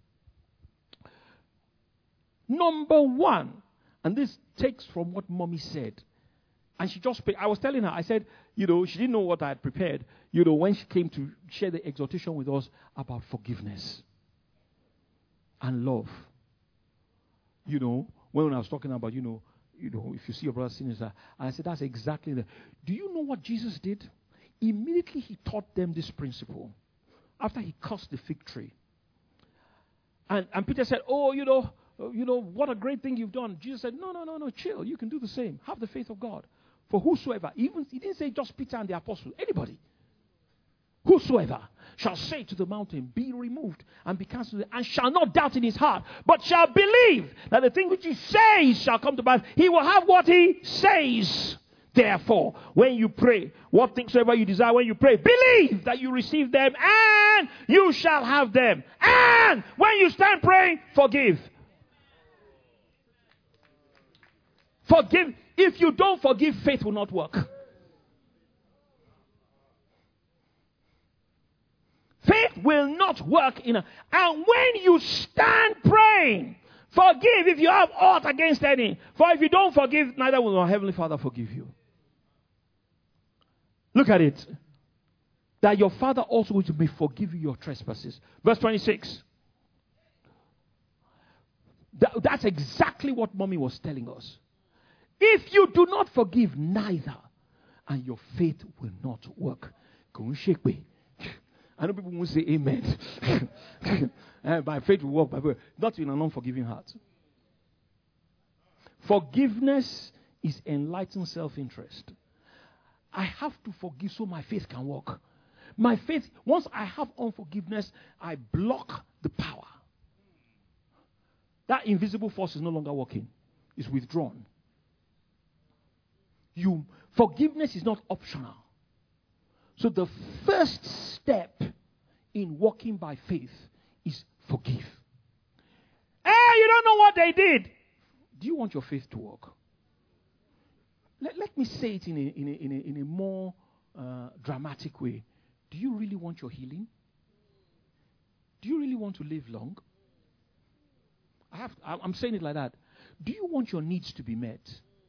Number one, and this takes from what Mommy said. And she just, I was telling her, I said, you know, she didn't know what I had prepared, you know, when she came to share the exhortation with us about forgiveness and love. You know, when I was talking about, you know, you know, if you see your brother sinning, and I said, that's exactly the. Do you know what Jesus did? Immediately he taught them this principle. After he cursed the fig tree. And, and Peter said, oh, you know, you know, what a great thing you've done. Jesus said, no, no, no, no, chill. You can do the same. Have the faith of God. For whosoever, even, he didn't say just Peter and the apostles, anybody. Whosoever shall say to the mountain, be removed and be cast into the, and shall not doubt in his heart, but shall believe that the thing which he says shall come to pass. He will have what he says. Therefore, when you pray, what things soever you desire when you pray, believe that you receive them and you shall have them. And when you stand praying, forgive. Forgive. If you don't forgive, faith will not work. Faith will not work in a, and when you stand praying, forgive if you have aught against any. For if you don't forgive, neither will our Heavenly Father forgive you. Look at it. That your Father also may forgive you your trespasses. Verse twenty-six. That, that's exactly what Mommy was telling us. If you do not forgive, neither, and your faith will not work. I know people won't say amen. My faith will work, but not in an unforgiving heart. Forgiveness is enlightened self-interest. I have to forgive so my faith can work. My faith, once I have unforgiveness, I block the power. That invisible force is no longer working. It's withdrawn. You, forgiveness is not optional. So the first step in walking by faith is forgive. Hey, you don't know what they did. Do you want your faith to work? Let, let me say it in a, in a, in a, in a more uh, dramatic way. Do you really want your healing? Do you really want to live long? I have, I'm saying it like that. Do you want your needs to be met?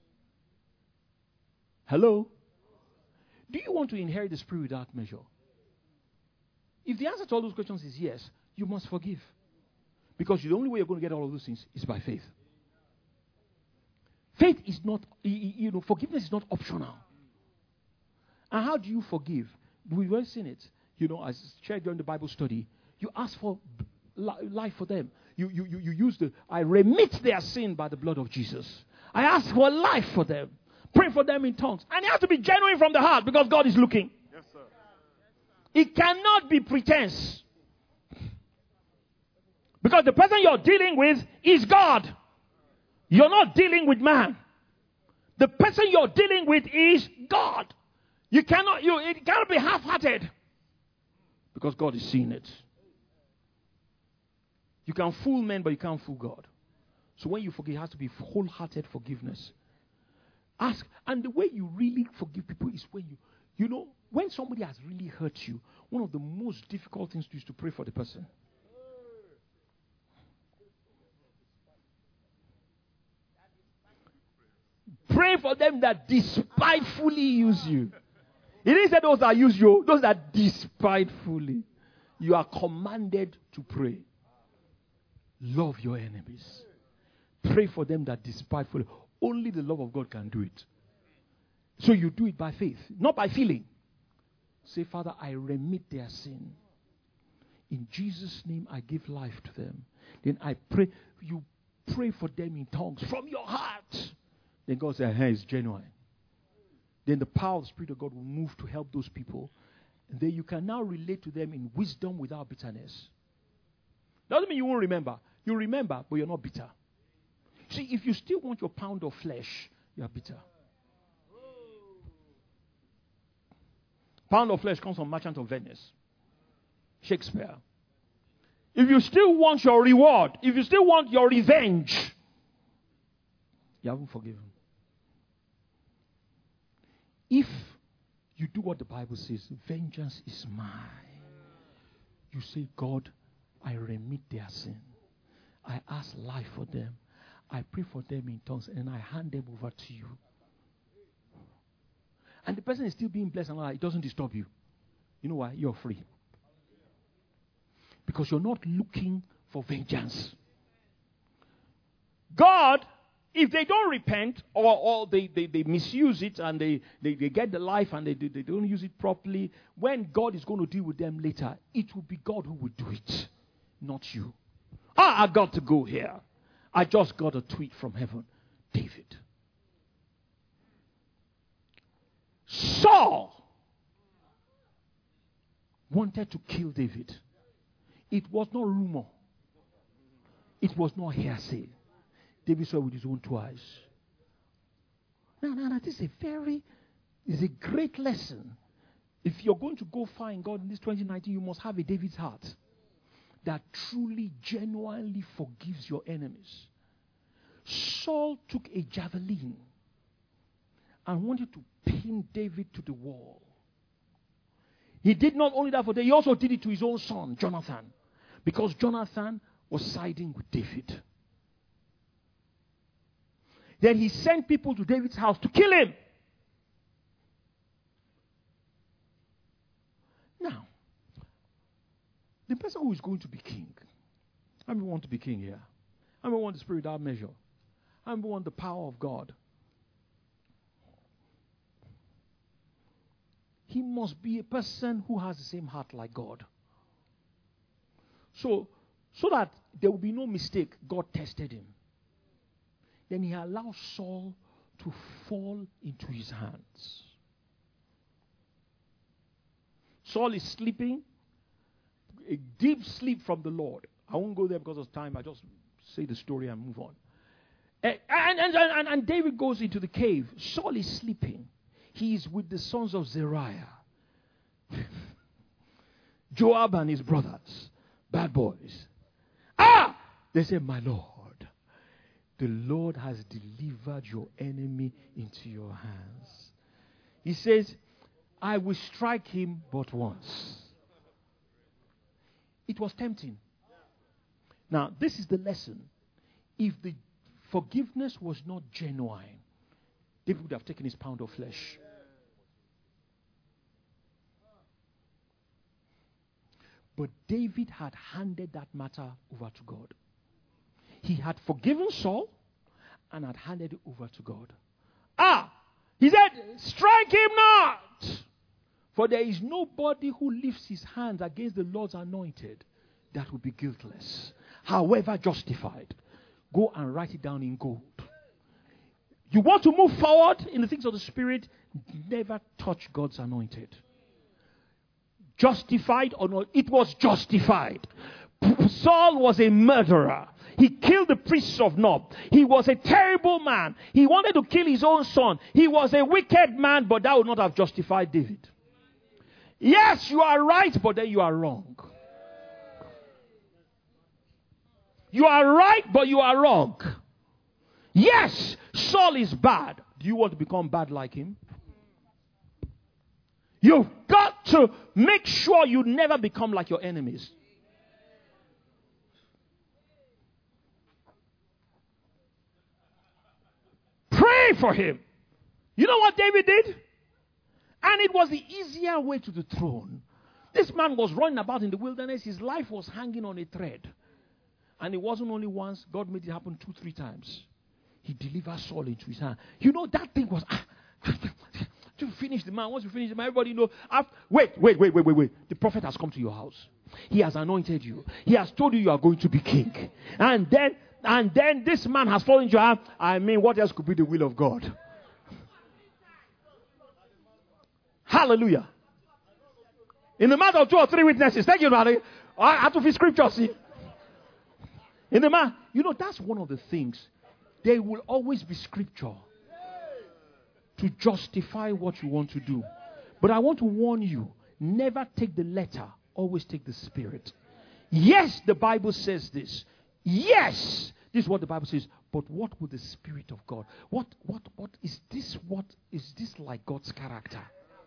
Hello? Do you want to inherit the Spirit without measure? If the answer to all those questions is yes, you must forgive. Because the only way you're going to get all of those things is by faith. Faith is not, you know, forgiveness is not optional. And how do you forgive? We've already seen it. You know, as shared during the Bible study, you ask for life for them. You, you, you, you use the, I remit their sin by the blood of Jesus. I ask for life for them. Pray for them in tongues. And it has to be genuine from the heart because God is looking. Yes, sir. It cannot be pretense. Because the person you're dealing with is God. You're not dealing with man. The person you're dealing with is God. You cannot, you, it cannot be half-hearted. Because God is seeing it. You can fool men, but you can't fool God. So when you forgive, it has to be wholehearted forgiveness. Ask, and the way you really forgive people is when you, you know, when somebody has really hurt you, one of the most difficult things to do is to pray for the person. Pray for them that despitefully use you. It is that those that use you, those that despitefully. You are commanded to pray. Love your enemies. Pray for them that despitefully. Only the love of God can do it. So you do it by faith, not by feeling. Say, Father, I remit their sin. In Jesus' name, I give life to them. Then I pray. You pray for them in tongues from your heart. Then God says, hey, it's genuine. Then the power of the Spirit of God will move to help those people. And then you can now relate to them in wisdom without bitterness. Doesn't mean you won't remember. You remember, but you're not bitter. See, if you still want your pound of flesh, you are bitter. Pound of flesh comes from Merchant of Venice. Shakespeare. If you still want your reward, if you still want your revenge, you haven't forgiven. If you do what the Bible says, vengeance is mine. You say, God, I remit their sin. I ask life for them. I pray for them in tongues and I hand them over to you. And the person is still being blessed and all that. It doesn't disturb you. You know why? You're free. Because you're not looking for vengeance. God, if they don't repent or, or they, they, they misuse it and they, they, they get the life and they, they, they don't use it properly, when God is going to deal with them later, it will be God who will do it, not you. Ah, I got to go here. I just got a tweet from heaven. David. Saul wanted to kill David. It was not rumor. It was not hearsay. David saw it with his own two eyes. Now, now, now, this is a very, is a great lesson. If you're going to go find God in this twenty nineteen, you must have a David's heart that truly, genuinely forgives your enemies. Saul took a javelin and wanted to pin David to the wall. He did not only that for David, he also did it to his own son, Jonathan, because Jonathan was siding with David. Then he sent people to David's house to kill him. Now, the person who is going to be king, how many want to be king here? How many want the spirit without measure? How many want the power of God? He must be a person who has the same heart like God. So, so that there will be no mistake, God tested him. Then he allowed Saul to fall into his hands. Saul is sleeping, a deep sleep from the Lord. I won't go there because of time. I just say the story and move on. And, and, and, and, and David goes into the cave. Saul is sleeping. He is with the sons of Zeruiah. Joab and his brothers. Bad boys. Ah! They say, my Lord, the Lord has delivered your enemy into your hands. He says, I will strike him but once. It was tempting. Now, this is the lesson. If the forgiveness was not genuine, David would have taken his pound of flesh. But David had handed that matter over to God. He had forgiven Saul and had handed it over to God. Ah! He said, strike him not! For there is nobody who lifts his hands against the Lord's anointed that will be guiltless, however justified. Go and write it down in gold. You want to move forward in the things of the Spirit, never touch God's anointed. Justified or not, it was justified. Saul was a murderer. He killed the priests of Nob. He was a terrible man. He wanted to kill his own son. He was a wicked man, but that would not have justified David. Yes, you are right, but then you are wrong. You are right, but you are wrong. Yes, Saul is bad. Do you want to become bad like him? You've got to make sure you never become like your enemies. Pray for him. You know what David did? And it was the easier way to the throne. This man was running about in the wilderness. His life was hanging on a thread. And it wasn't only once. God made it happen two, three times. He delivered Saul into his hand. You know, that thing was... Ah, to finish the man. Once you finish the man, everybody know. After, wait, wait, wait, wait, wait, wait. The prophet has come to your house. He has anointed you. He has told you you are going to be king. And then, and then this man has fallen into your hand. I mean, what else could be the will of God? Hallelujah. In the matter of two or three witnesses. Thank you, Mary. Out of his scripture, see. In the man, you know, that's one of the things. There will always be scripture to justify what you want to do. But I want to warn you, never take the letter, always take the spirit. Yes, the Bible says this. Yes, this is what the Bible says. But what would the Spirit of God? What, what, what is this? What is this like God's character?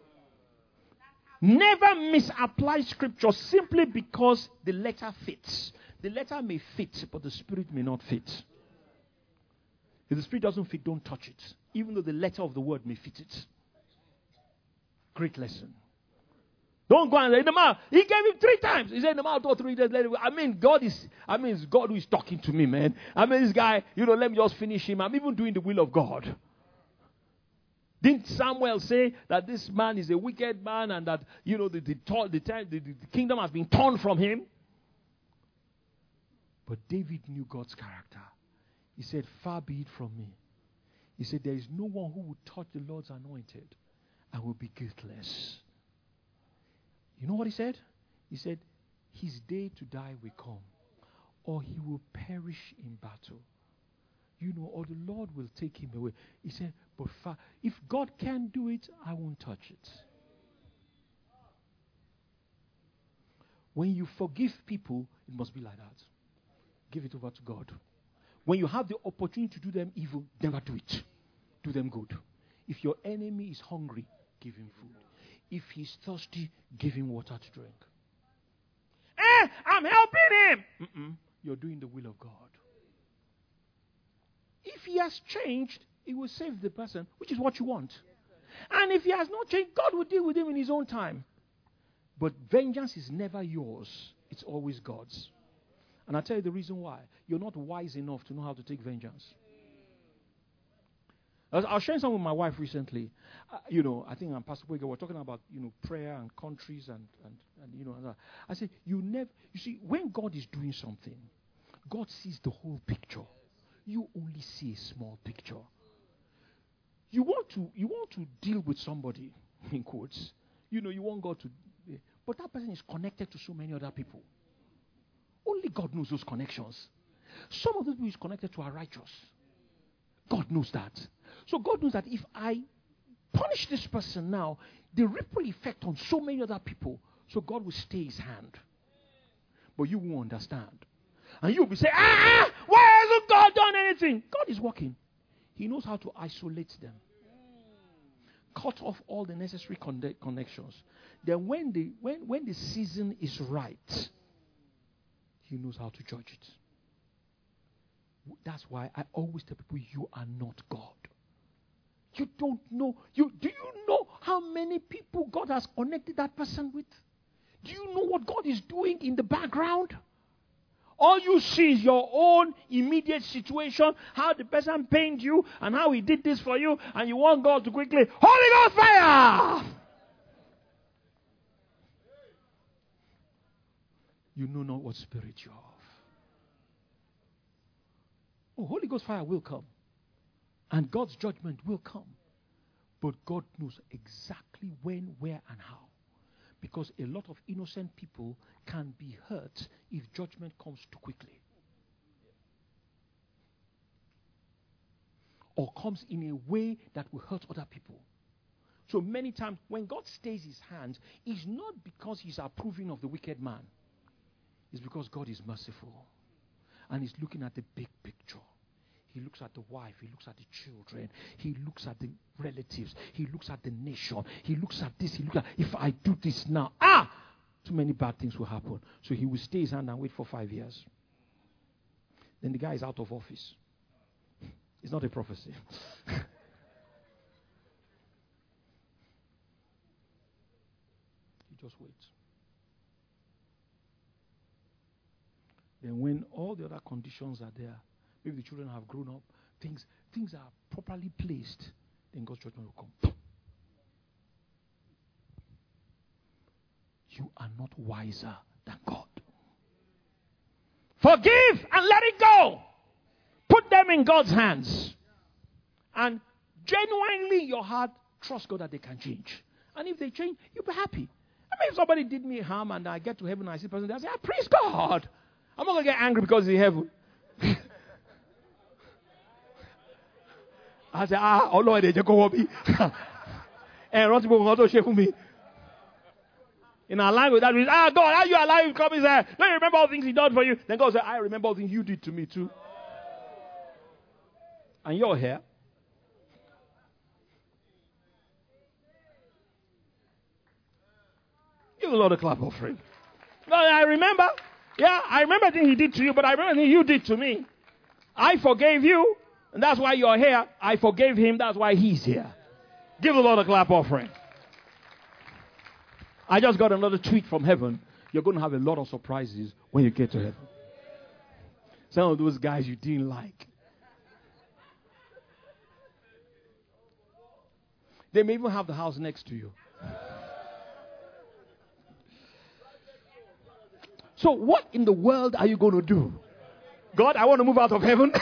Never misapply scripture simply because the letter fits. The letter may fit, but the spirit may not fit. If the spirit doesn't fit, don't touch it. Even though the letter of the word may fit it. Great lesson. Don't go and say, Nama, he gave him three times. He said, Nama, two or three days later. I mean, God is, I mean, it's God who is talking to me, man. I mean, this guy, you know, let me just finish him. I'm even doing the will of God. Didn't Samuel say that this man is a wicked man and that, you know, the, the, the, the, the, the kingdom has been torn from him? But David knew God's character. He said, far be it from me. He said, there is no one who will touch the Lord's anointed and will be guiltless. You know what he said? He said, his day to die will come, or he will perish in battle. You know, or the Lord will take him away. He said, but far, if God can do it, I won't touch it. When you forgive people, it must be like that. Give it over to God. When you have the opportunity to do them evil, never do it. Do them good. If your enemy is hungry, give him food. If he's thirsty, give him water to drink. Eh, I'm helping him. Mm-mm. You're doing the will of God. If he has changed, he will save the person, which is what you want. And if he has not changed, God will deal with him in his own time. But vengeance is never yours. It's always God's. And I'll tell you the reason why. You're not wise enough to know how to take vengeance. I was sharing something with my wife recently. Uh, you know, I think I'm Pastor Boyga. We're talking about, you know, prayer and countries and, and, and you know. And I said, you never, you see, when God is doing something, God sees the whole picture. You only see a small picture. You want to, you want to deal with somebody, in quotes. You know, you want God to, but that person is connected to so many other people. Only God knows those connections. Some of the people he's connected to are righteous. God knows that. So God knows that if I punish this person now, the ripple effect on so many other people, so God will stay his hand. But you won't understand. And you'll be saying, ah, why hasn't God done anything? God is working. He knows how to isolate them. Cut off all the necessary con- connections. Then when the, when, when the season is right, he knows how to judge it. That's why I always tell people, you are not God. You don't know. You, do you know how many people God has connected that person with? Do you know what God is doing in the background? All you see is your own immediate situation, how the person pained you, and how he did this for you, and you want God to quickly, Holy Ghost fire! You know not what spirit you are of. Oh, Holy Ghost fire will come. And God's judgment will come. But God knows exactly when, where, and how. Because a lot of innocent people can be hurt if judgment comes too quickly. or comes in a way that will hurt other people. So many times when God stays his hand, it's not because he's approving of the wicked man. It's because God is merciful. And he's looking at the big picture. He looks at the wife. He looks at the children. He looks at the relatives. He looks at the nation. He looks at this. He looks at, if I do this now, ah, too many bad things will happen. So he will stay his hand and wait for five years. Then the guy is out of office. It's not a prophecy. He just waits. Then when all the other conditions are there, maybe the children have grown up, things, things are properly placed, then God's judgment will come. You are not wiser than God. Forgive and let it go. Put them in God's hands. And genuinely, your heart, trust God that they can change. And if they change, you'll be happy. I mean, if somebody did me harm and I get to heaven and I see the person, I say, ah, praise God. I'm not going to get angry because he's in heaven. I say, ah, oh Lord, they just go up. And not people to share with me. In our language, that means, ah, God, how you alive? You come and say, don't you remember all the things he done for you? Then God said, I remember all the things you did to me too. And you're here. Give the Lord a clap offering. No, I remember. Yeah, I remember the thing he did to you, but I remember the thing you did to me. I forgave you, and that's why you're here. I forgave him, that's why he's here. Give the Lord a clap offering. I just got another tweet from heaven. You're going to have a lot of surprises when you get to heaven. Some of those guys you didn't like. They may even have the house next to you. So what in the world are you going to do? God, I want to move out of heaven.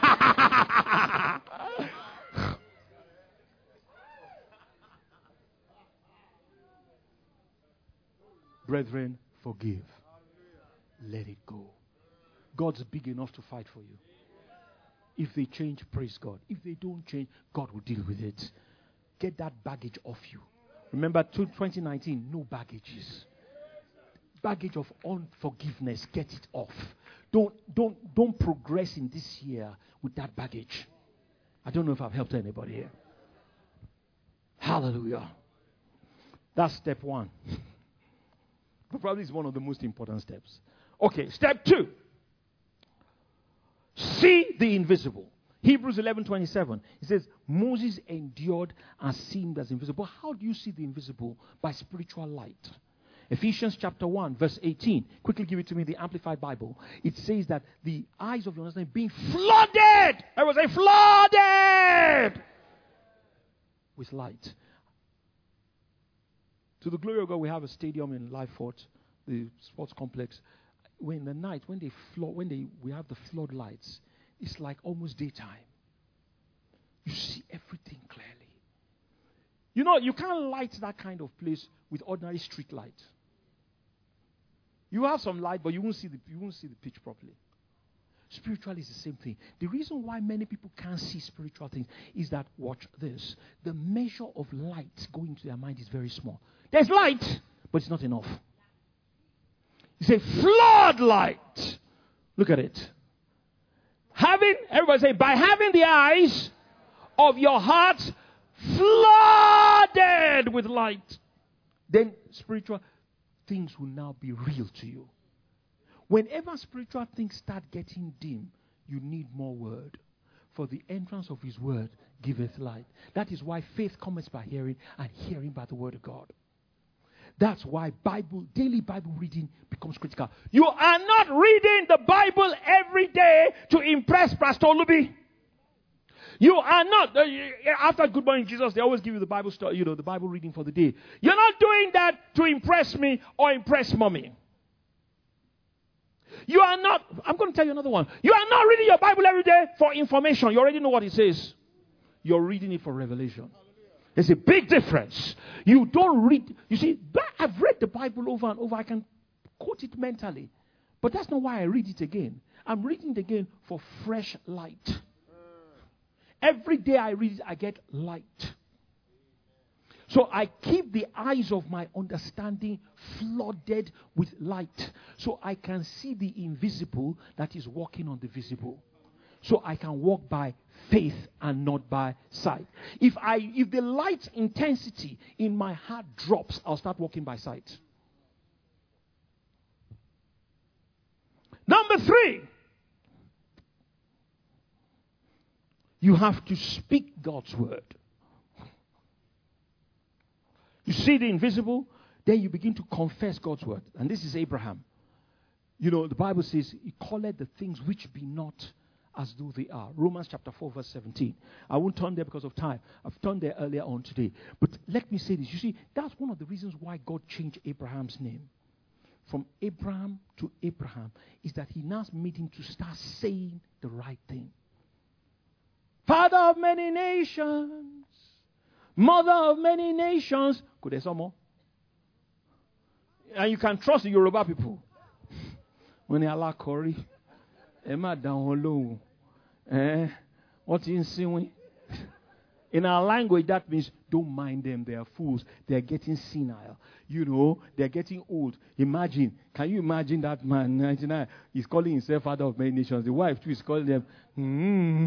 Brethren, forgive. Let it go. God's big enough to fight for you. If they change, praise God. If they don't change, God will deal with it. Get that baggage off you. Remember, twenty nineteen, no baggages. Baggage of unforgiveness, get it off. Don't, don't, don't progress in this year with that baggage. I don't know if I've helped anybody here. Hallelujah. That's step one. But probably it's one of the most important steps. Okay, step two. See the invisible. Hebrews eleven twenty-seven. It says, Moses endured and seemed as invisible. How do you see the invisible? By spiritual light. Ephesians chapter one, verse eighteen. Quickly give it to me, the Amplified Bible. It says that the eyes of your understanding being flooded. I was say flooded with light. To the glory of God, we have a stadium in Lyford, the sports complex. When in the night, when they flood, when they we have the floodlights, it's like almost daytime. You see everything clearly. You know, you can't light that kind of place with ordinary street light. You have some light, but you won't see the you won't see the pitch properly. Spiritually is the same thing. The reason why many people can't see spiritual things is that, watch this, the measure of light going into their mind is very small. There's light, but it's not enough. You say, floodlight. Look at it. Having, everybody say, by having the eyes of your heart flooded with light, then spiritual things will now be real to you. Whenever spiritual things start getting dim, you need more word. For the entrance of his word giveth light. That is why faith cometh by hearing, and hearing by the word of God. That's why Bible, daily Bible reading becomes critical. You are not reading the Bible every day to impress Pastor Olubi. You are not. Uh, after Good Morning Jesus, they always give you the Bible story, you know, the Bible reading for the day. You're not doing that to impress me or impress mommy. You are not, I'm going to tell you another one. You are not reading your Bible every day for information. You already know what it says. You're reading it for revelation. There's a big difference. You don't read, you see, I've read the Bible over and over. I can quote it mentally. But that's not why I read it again. I'm reading it again for fresh light. Every day I read it, I get light. So I keep the eyes of my understanding flooded with light. So I can see the invisible that is walking on the visible. So I can walk by faith and not by sight. If I if the light intensity in my heart drops, I'll start walking by sight. Number three, you have to speak God's word. You see the invisible, then you begin to confess God's word. And this is Abraham. You know, the Bible says, he called the things which be not as though they are. Romans chapter four, verse seventeen. I won't turn there because of time. I've turned there earlier on today. But let me say this. You see, that's one of the reasons why God changed Abraham's name. From Abraham to Abraham is that he now made him to start saying the right thing. Father of many nations, mother of many nations. Could there some more? And you can trust the Yoruba people. When they are Kori, Emma down low. Eh? What in singing? In our language, that means don't mind them. They are fools. They are getting senile. You know, they are getting old. Imagine. Can you imagine that man, ninety-nine? He's calling himself father of many nations. The wife, too, is calling them. Hmm.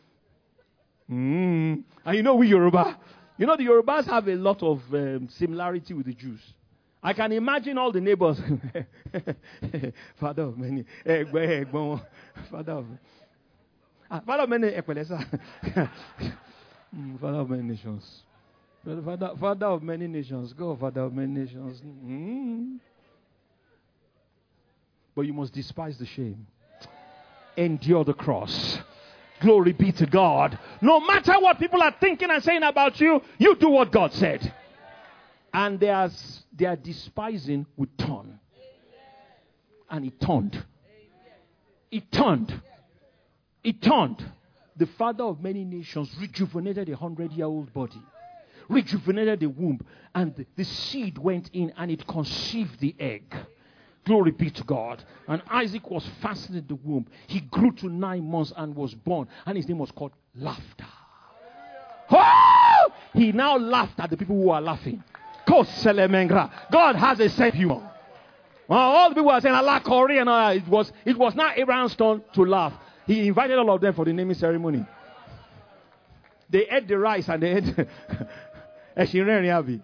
Hmm. And you know, we Yoruba. You know, the Yorubas have a lot of um, similarity with the Jews. I can imagine all the neighbors. Father of many. Father of ah, Father of many. Father of many nations. Father, Father of many nations. Go, Father of many nations. Mm. But you must despise the shame. Endure the cross. Glory be to God. No matter what people are thinking and saying about you, you do what God said. And they are, they are despising with turn. And it turned. It turned. It turned. The father of many nations rejuvenated a hundred-year-old body. Rejuvenated the womb. And the, the seed went in and it conceived the egg. Glory be to God. And Isaac was fastened in the womb. He grew to nine months and was born. And his name was called Laughter. Oh! He now laughed at the people who are laughing. God has a sense of humor. Well, all the people are saying, Allah, Kori, and all that. It was, it was not Abraham's turn to laugh. He invited all of them for the naming ceremony. They ate the rice and they ate Eshireniabi.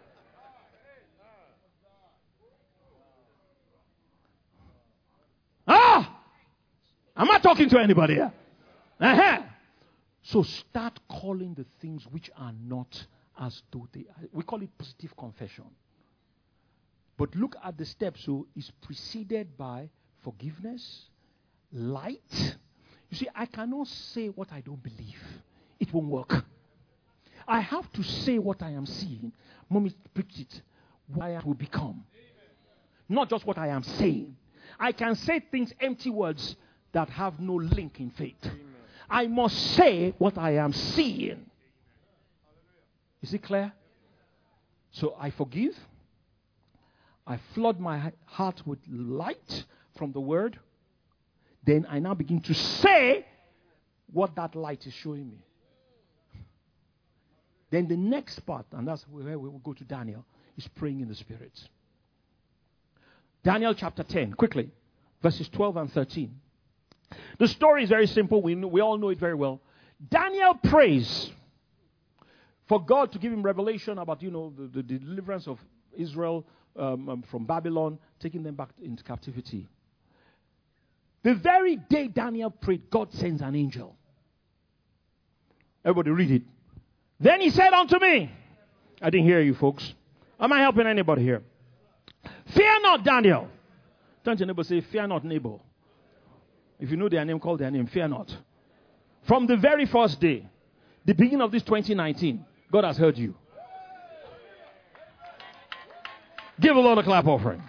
Ah! Am I talking to anybody here? Uh-huh. So start calling the things which are not as though they are. We call it positive confession. But look at the steps. So it's preceded by forgiveness, light. You see, I cannot say what I don't believe. It won't work. I have to say what I am seeing. Mommy preached it. What I will become. Not just what I am saying. I can say things, empty words, that have no link in faith. Amen. I must say what I am seeing. Is it clear? So I forgive. I flood my heart with light from the word. Then I now begin to say what that light is showing me. Then the next part, and that's where we will go to Daniel, is praying in the Spirit. Daniel chapter ten, quickly, verses twelve and thirteen. The story is very simple. We, know, we all know it very well. Daniel prays for God to give him revelation about, you know, the, the deliverance of Israel um, um, from Babylon, taking them back into captivity. The very day Daniel prayed, God sends an angel. Everybody read it. Then he said unto me, I didn't hear you folks. Am I helping anybody here? Fear not, Daniel. Turn to your neighbor, say, fear not, neighbor. If you know their name, call their name. Fear not. From the very first day, the beginning of this twenty nineteen, God has heard you. Give the Lord a clap offering.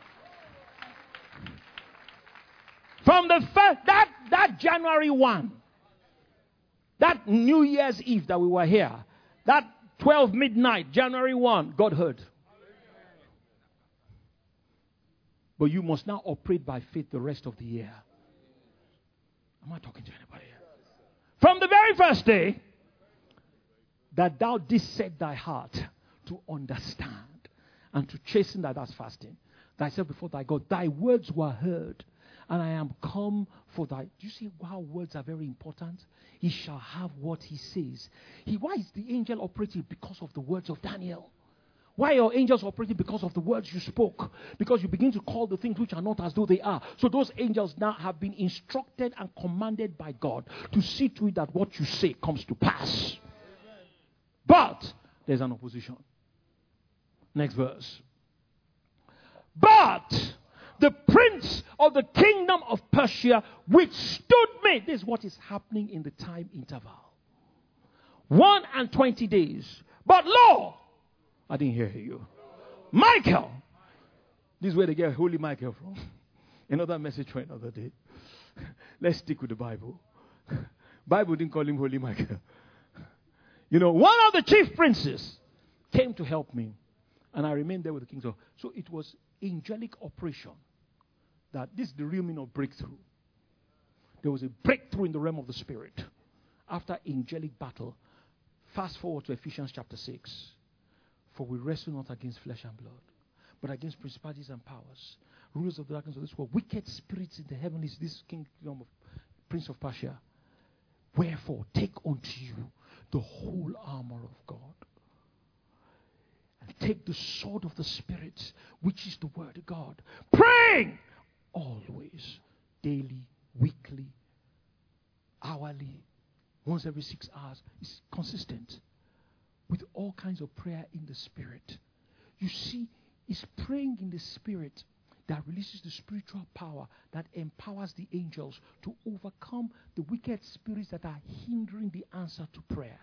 From the first, that, that January first, that New Year's Eve that we were here, that twelve midnight, January first, God heard. But you must now operate by faith the rest of the year. Am I talking to anybody here? from the very first day that thou didst set thy heart to understand and to chasten that that's fasting thyself before thy God. Thy words were heard, and I am come for thy. Do you see how words are very important? He shall have what he says. He, why is the angel operating? Because of the words of Daniel. Why are angels operating? Because of the words you spoke. Because you begin to call the things which are not as though they are. So those angels now have been instructed and commanded by God to see to it that what you say comes to pass. But there's an opposition. Next verse. But the prince of the kingdom of Persia withstood me. This is what is happening in the time interval. One and twenty days. But lo, I didn't hear you. Michael. This is where they get Holy Michael from. Another message for another day. Let's stick with the Bible. Bible didn't call him Holy Michael. You know, one of the chief princes came to help me. And I remained there with the king. So, so it was angelic operation. That this is the real meaning of breakthrough. There was a breakthrough in the realm of the spirit. After angelic battle. Fast forward to Ephesians chapter six. For we wrestle not against flesh and blood, but against principalities and powers, rulers of the darkness of this world, wicked spirits in the heavenlies, this kingdom of Prince of Persia. Wherefore, take unto you the whole armor of God. And take the sword of the Spirit, which is the word of God. Praying always, daily, weekly, hourly, once every six hours. It's consistent. With all kinds of prayer in the Spirit. You see, it's praying in the Spirit that releases the spiritual power that empowers the angels to overcome the wicked spirits that are hindering the answer to prayer.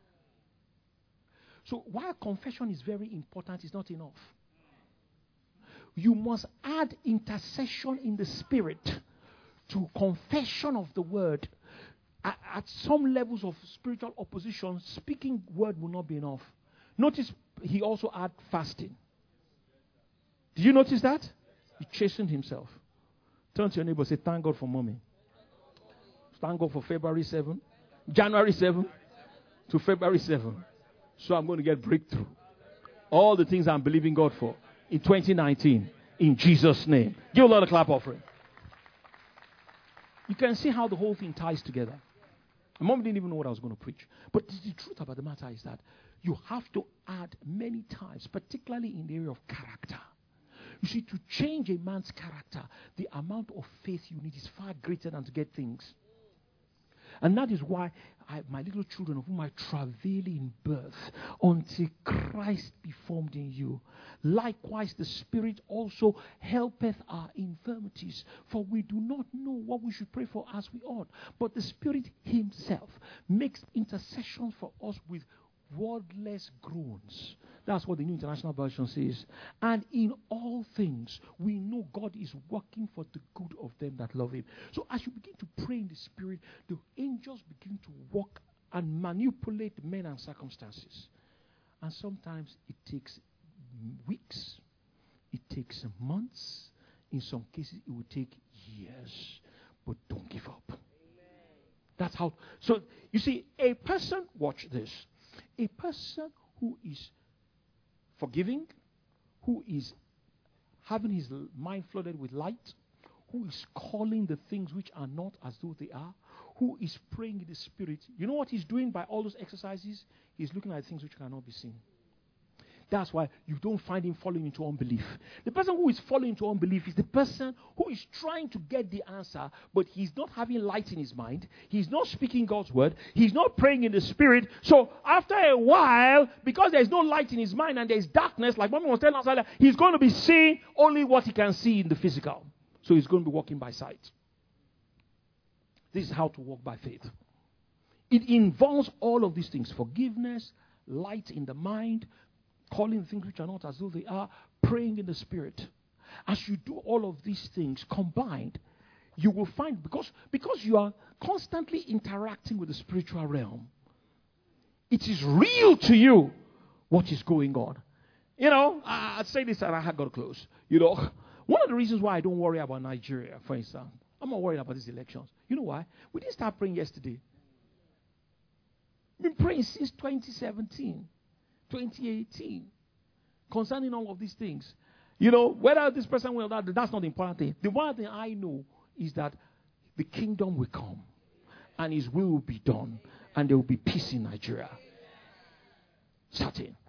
So while confession is very important, it's not enough. You must add intercession in the Spirit to confession of the word. At, at some levels of spiritual opposition, speaking word will not be enough. Notice he also had fasting. Did you notice that? He chastened himself. Turn to your neighbor and say, thank God for mommy. Thank God for February seventh. January seventh to February seventh. So I'm going to get breakthrough. All the things I'm believing God for in twenty nineteen. In Jesus' name. Give a lot of clap offering. You can see how the whole thing ties together. My mom didn't even know what I was going to preach. But the truth about the matter is that you have to add many times, particularly in the area of character. You see, to change a man's character, the amount of faith you need is far greater than to get things. And that is why I, my little children, of whom I travail in birth, until Christ be formed in you. Likewise, the Spirit also helpeth our infirmities. For we do not know what we should pray for as we ought. But the Spirit himself makes intercession for us with wordless groans. That's what the New International Version says. And in all things, we know God is working for the good of them that love him. So as you begin to pray in the Spirit, the angels begin to work and manipulate men and circumstances. And sometimes it takes weeks. It takes months. In some cases, it will take years. But don't give up. Amen. That's how. So, you see, a person, watch this. A person who is forgiving, who is having his mind flooded with light, who is calling the things which are not as though they are, who is praying in the Spirit. You know what he's doing by all those exercises? He's looking at things which cannot be seen. That's why you don't find him falling into unbelief. The person who is falling into unbelief is the person who is trying to get the answer, but he's not having light in his mind. He's not speaking God's word. He's not praying in the Spirit. So after a while, because there's no light in his mind and there's darkness, like Mommy was telling us earlier, he's going to be seeing only what he can see in the physical. So he's going to be walking by sight. This is how to walk by faith. It involves all of these things: forgiveness, light in the mind, calling things which are not as though they are, praying in the Spirit. As you do all of these things combined, you will find, because, because you are constantly interacting with the spiritual realm, it is real to you what is going on. You know, I'd say this and I had got to close. You know, one of the reasons why I don't worry about Nigeria, for instance, I'm not worried about these elections. You know why? We didn't start praying yesterday. Been praying since twenty seventeen, twenty eighteen, concerning all of these things. You know, whether this person will not, that's not the important thing. The one thing I know is that the kingdom will come and his will will be done and there will be peace in Nigeria. Certain.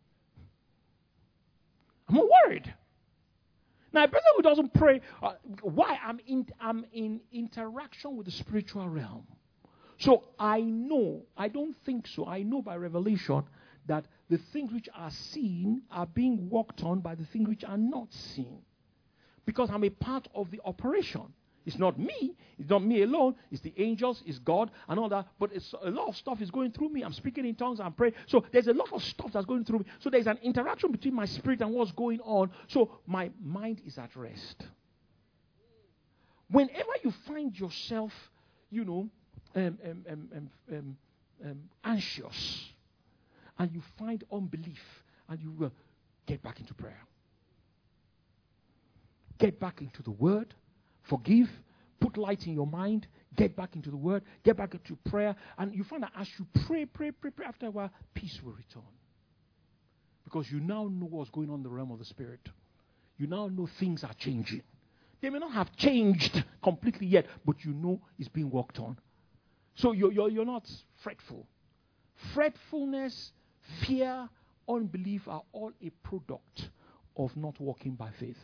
I'm not worried. Now, a person who doesn't pray, uh, why? I'm in, I'm in interaction with the spiritual realm. So I know, I don't think so, I know by revelation that the things which are seen are being worked on by the things which are not seen. Because I'm a part of the operation. It's not me, it's not me alone, it's the angels, it's God and all that. But it's, a lot of stuff is going through me. I'm speaking in tongues, I'm praying. So there's a lot of stuff that's going through me. So there's an interaction between my spirit and what's going on. So my mind is at rest. Whenever you find yourself, you know, um, um, um, um, um, um, anxious, and you find unbelief, and you will get back into prayer. Get back into the word. Forgive. Put light in your mind. Get back into the word. Get back into prayer. And you find that as you pray, pray, pray, pray, after a while, peace will return. Because you now know what's going on in the realm of the spirit. You now know things are changing. They may not have changed completely yet, but you know it's being worked on. So you're, you're, you're not fretful. Fretfulness, fear, unbelief are all a product of not walking by faith.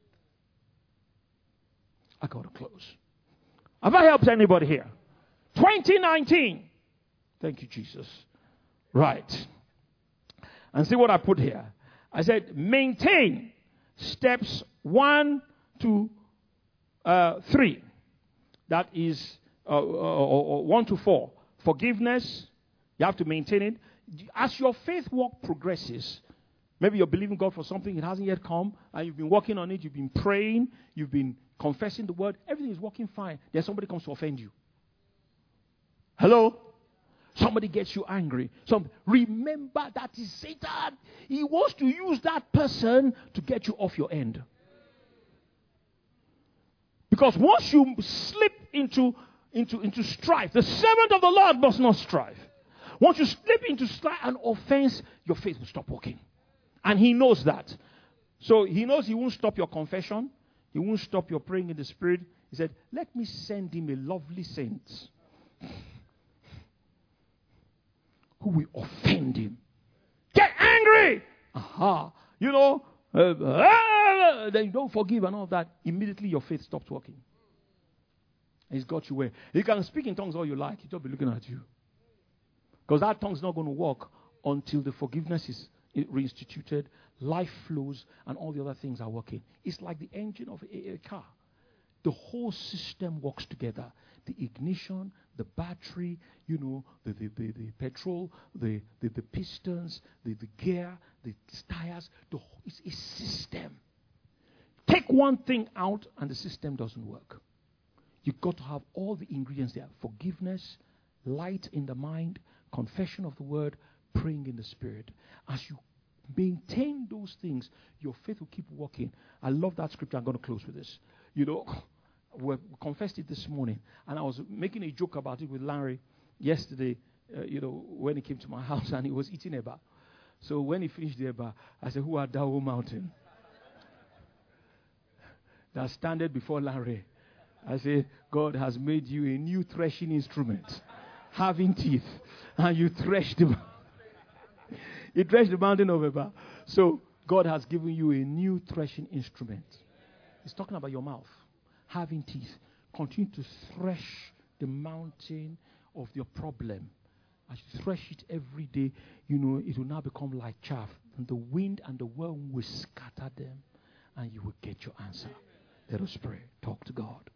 I got to close. Have I helped anybody here? twenty nineteen. Thank you, Jesus. Right. And see what I put here. I said, maintain steps one to uh, three. That is uh, uh, uh, one to four. Forgiveness. You have to maintain it. As your faith walk progresses, maybe you're believing God for something, it hasn't yet come, and you've been working on it, you've been praying, you've been confessing the word, everything is working fine. Then somebody comes to offend you. Hello? Somebody gets you angry. Some, remember that is Satan. He wants to use that person to get you off your end. Because once you slip into, into, into strife, the servant of the Lord must not strive. Once you slip into strife and offense, your faith will stop working. And he knows that. So he knows he won't stop your confession. He won't stop your praying in the spirit. He said, let me send him a lovely saint who will offend him. Get angry! Aha. You know, uh, uh, then you don't forgive and all that. Immediately your faith stops working. He's got you where. You can speak in tongues all you like. He'll just be looking at you. Because that tongue's not going to work until the forgiveness is reinstituted, life flows, and all the other things are working. It's like the engine of a, a car. The whole system works together. The ignition, the battery, you know, the, the, the, the petrol, the, the, the pistons, the, the gear, the tires. The whole, it's a system. Take one thing out and the system doesn't work. You've got to have all the ingredients there. Forgiveness, light in the mind, confession of the word, praying in the spirit. As you maintain those things, your faith will keep working. I love that scripture. I'm going to close with this. You know, we confessed it this morning, and I was making a joke about it with Larry yesterday, uh, you know, when he came to my house and he was eating eba. So when he finished the eba, I said, who art thou, O mountain, that standeth before Larry? I said, God has made you a new threshing instrument, having teeth, and you thresh the You thresh the mountain of Eba. So God has given you a new threshing instrument. He's talking about your mouth, having teeth. Continue to thresh the mountain of your problem. As you thresh it every day, you know, it will now become like chaff. And the wind and the worm will scatter them, and you will get your answer. Let us pray. Talk to God.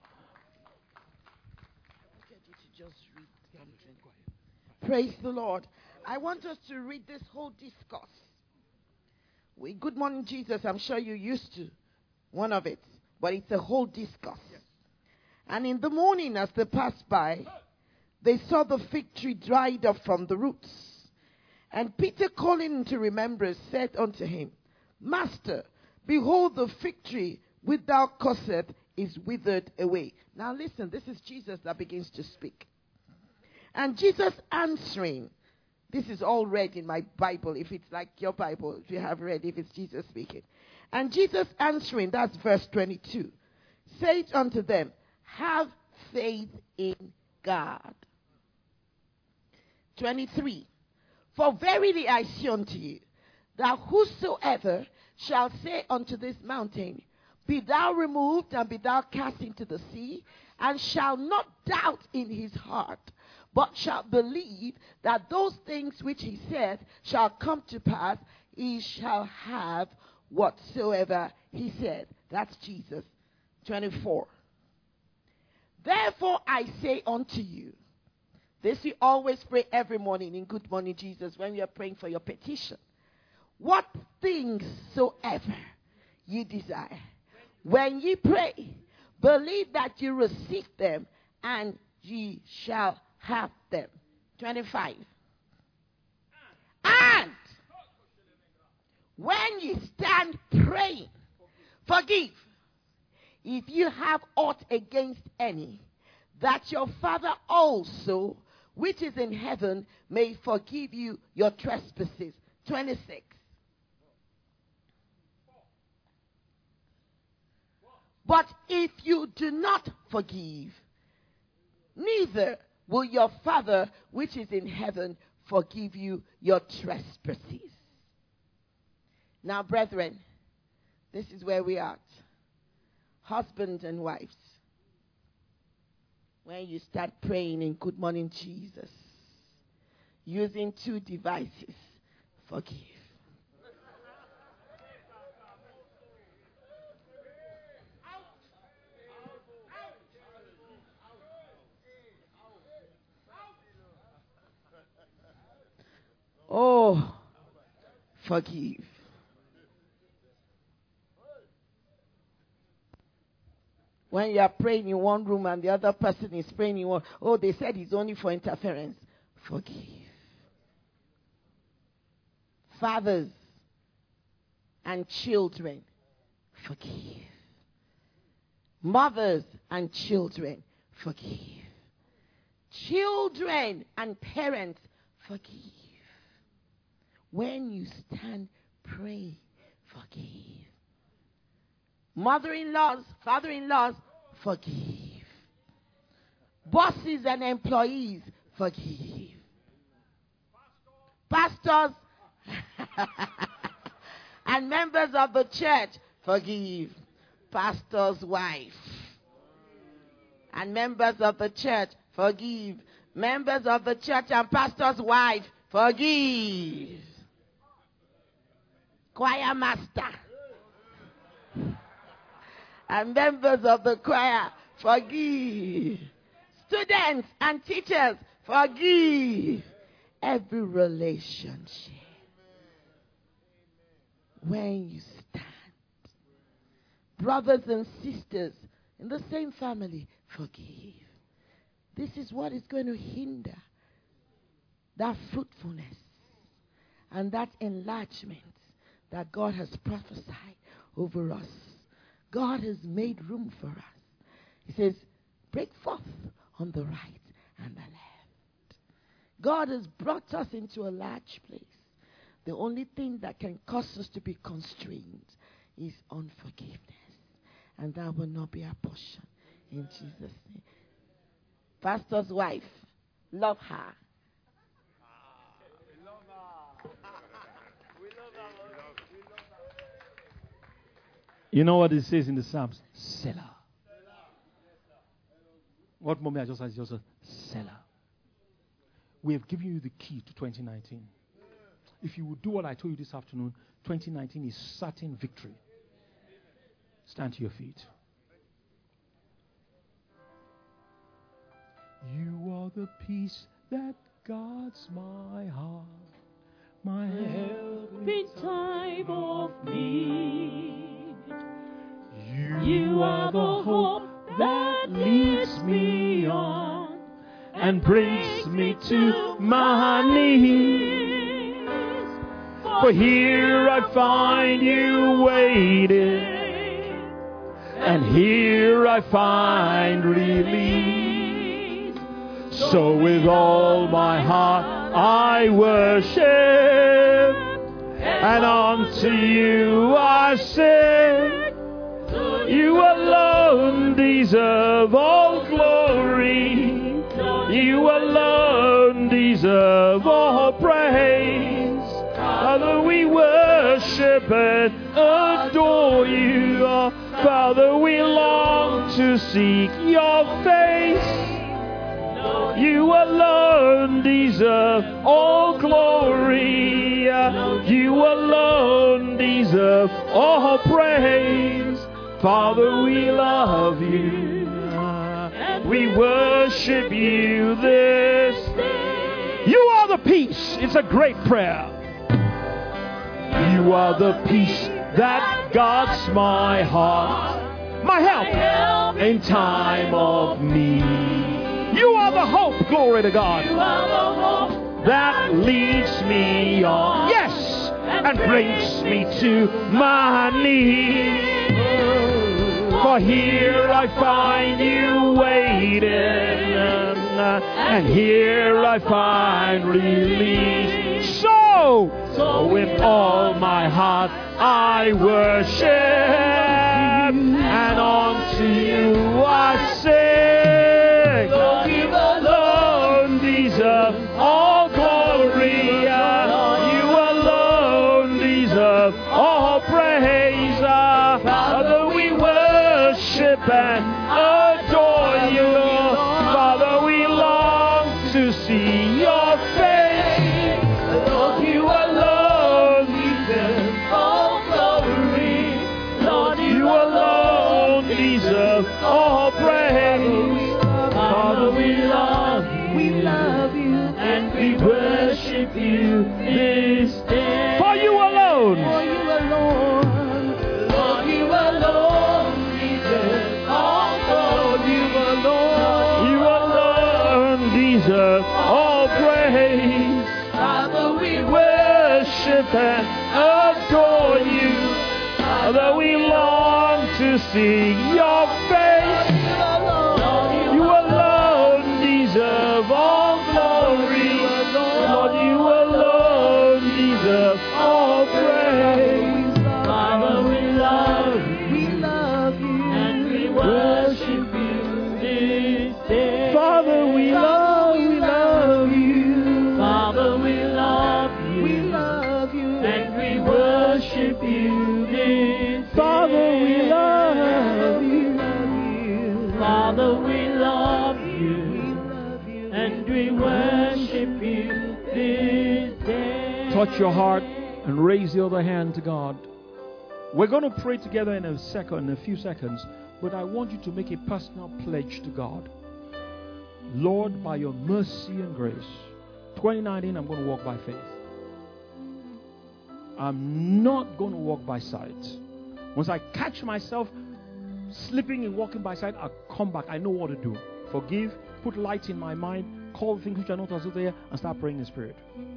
Praise the Lord. I want us to read this whole discourse. We, Good Morning Jesus, I'm sure you're used to one of it, but it's a whole discourse. Yes. And in the morning as they passed by, they saw the fig tree dried up from the roots. And Peter, calling to remembrance, said unto him, Master, behold, the fig tree which thou cursed is withered away. Now listen, this is Jesus that begins to speak. And Jesus answering, this is all read in my Bible, if it's like your Bible, if you have read, if it's Jesus speaking. And Jesus answering, that's verse twenty-two, said unto them, have faith in God. twenty-three, for verily I say unto you, that whosoever shall say unto this mountain, be thou removed and be thou cast into the sea, and shall not doubt in his heart, but shall believe that those things which he saith shall come to pass, he shall have whatsoever he said. That's Jesus. twenty-four. Therefore I say unto you, this we always pray every morning in Good Morning Jesus when we are praying for your petition. What things soever ye desire, when ye pray, believe that you receive them, and ye shall have them. twenty-five. And when ye stand praying, forgive, if you have aught against any, that your Father also, which is in heaven, may forgive you your trespasses. twenty-six. But if you do not forgive, neither will your Father, which is in heaven, forgive you your trespasses. Now, brethren, this is where we are. Husbands and wives, when you start praying in Good Morning Jesus, using two devices, forgive. Oh, forgive. When you are praying in one room and the other person is praying in one, oh, they said it's only for interference. Forgive. Fathers and children, forgive. Mothers and children, forgive. Children and parents, forgive. When you stand, pray, forgive. Mother-in-laws, father-in-laws, forgive. Bosses and employees, forgive. Pastors and members of the church, forgive. Pastor's wife and members of the church, forgive. Members of the church and pastor's wife, forgive. Choir master and members of the choir, forgive. Students and teachers, forgive. Every relationship. When you stand, brothers and sisters in the same family, forgive. This is what is going to hinder that fruitfulness and that enlargement that God has prophesied over us. God has made room for us. He says, break forth on the right and the left. God has brought us into a large place. The only thing that can cause us to be constrained is unforgiveness. And that will not be our portion. In Jesus' name. Pastor's wife, love her. You know what it says in the Psalms? Selah. What moment I just said, just Selah. We have given you the key to twenty nineteen. If you would do what I told you this afternoon, twenty nineteen is certain victory. Stand to your feet. You are the peace that guards my heart, my help in time of need. You, you are the hope that leads me on and brings me to my knees. For here I find you waiting, and here I find release. So with all my heart I worship, and unto you I sing. You alone deserve all glory. You alone deserve all praise. Father, we worship and adore you. Father, we long to seek your face. You alone deserve all glory. You alone deserve all praise. Father, we love you. We worship you this day. You are the peace. It's a great prayer. You are the peace that guards my heart, my help in time of need. You are the hope, glory to God, that leads me on, yes, and brings me to my knees. For here I find you waiting, and here I find release. So, so with all my heart I worship, and unto you I sing. You alone deserve all glory. You alone deserve all praise. Father, we worship and adore you. Father, we long to see your face. Lord, you alone deserve all glory. Lord, you alone deserve all praise. Father, we love you. We love you. And we worship you this day. For you alone. For you alone. Lord, you alone deserve all glory. You alone. You alone deserve all praise. Father, we worship and adore you. Father, we long to see your face. You alone deserve all glory. Lord, you alone deserve all praise. Father, we love you. We love you. And we worship you this day. Father, we love, we love you. Father, we love you. We love you. And we worship you this day. Father, we love you. Father, we love you. And we worship you this day. Touch your heart and raise the other hand to God. We're going to pray together in a second, in a few seconds, but I want you to make a personal pledge to God. Lord, by your mercy and grace, twenty nineteen, I'm going to walk by faith. I'm not going to walk by sight. Once I catch myself slipping and walking by sight, I'll come back. I know what to do. Forgive, put light in my mind, call things which are not as though they are, and start praying in the Spirit.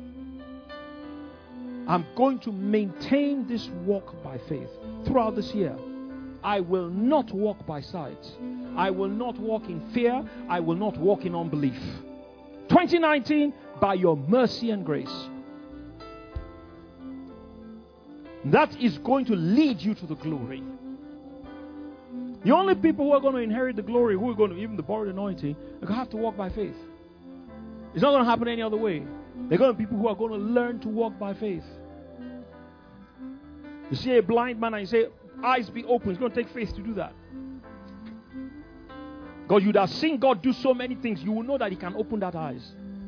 I'm going to maintain this walk by faith throughout this year. I will not walk by sight. I will not walk in fear. I will not walk in unbelief. twenty nineteen, by your mercy and grace. That is going to lead you to the glory. The only people who are going to inherit the glory, who are going to, even the borrowed anointing, are going to have to walk by faith. It's not going to happen any other way. They're going to be people who are going to learn to walk by faith. You see a blind man and you say, eyes be open. It's going to take faith to do that. God, you'd have seen God do so many things. You will know that He can open that eyes.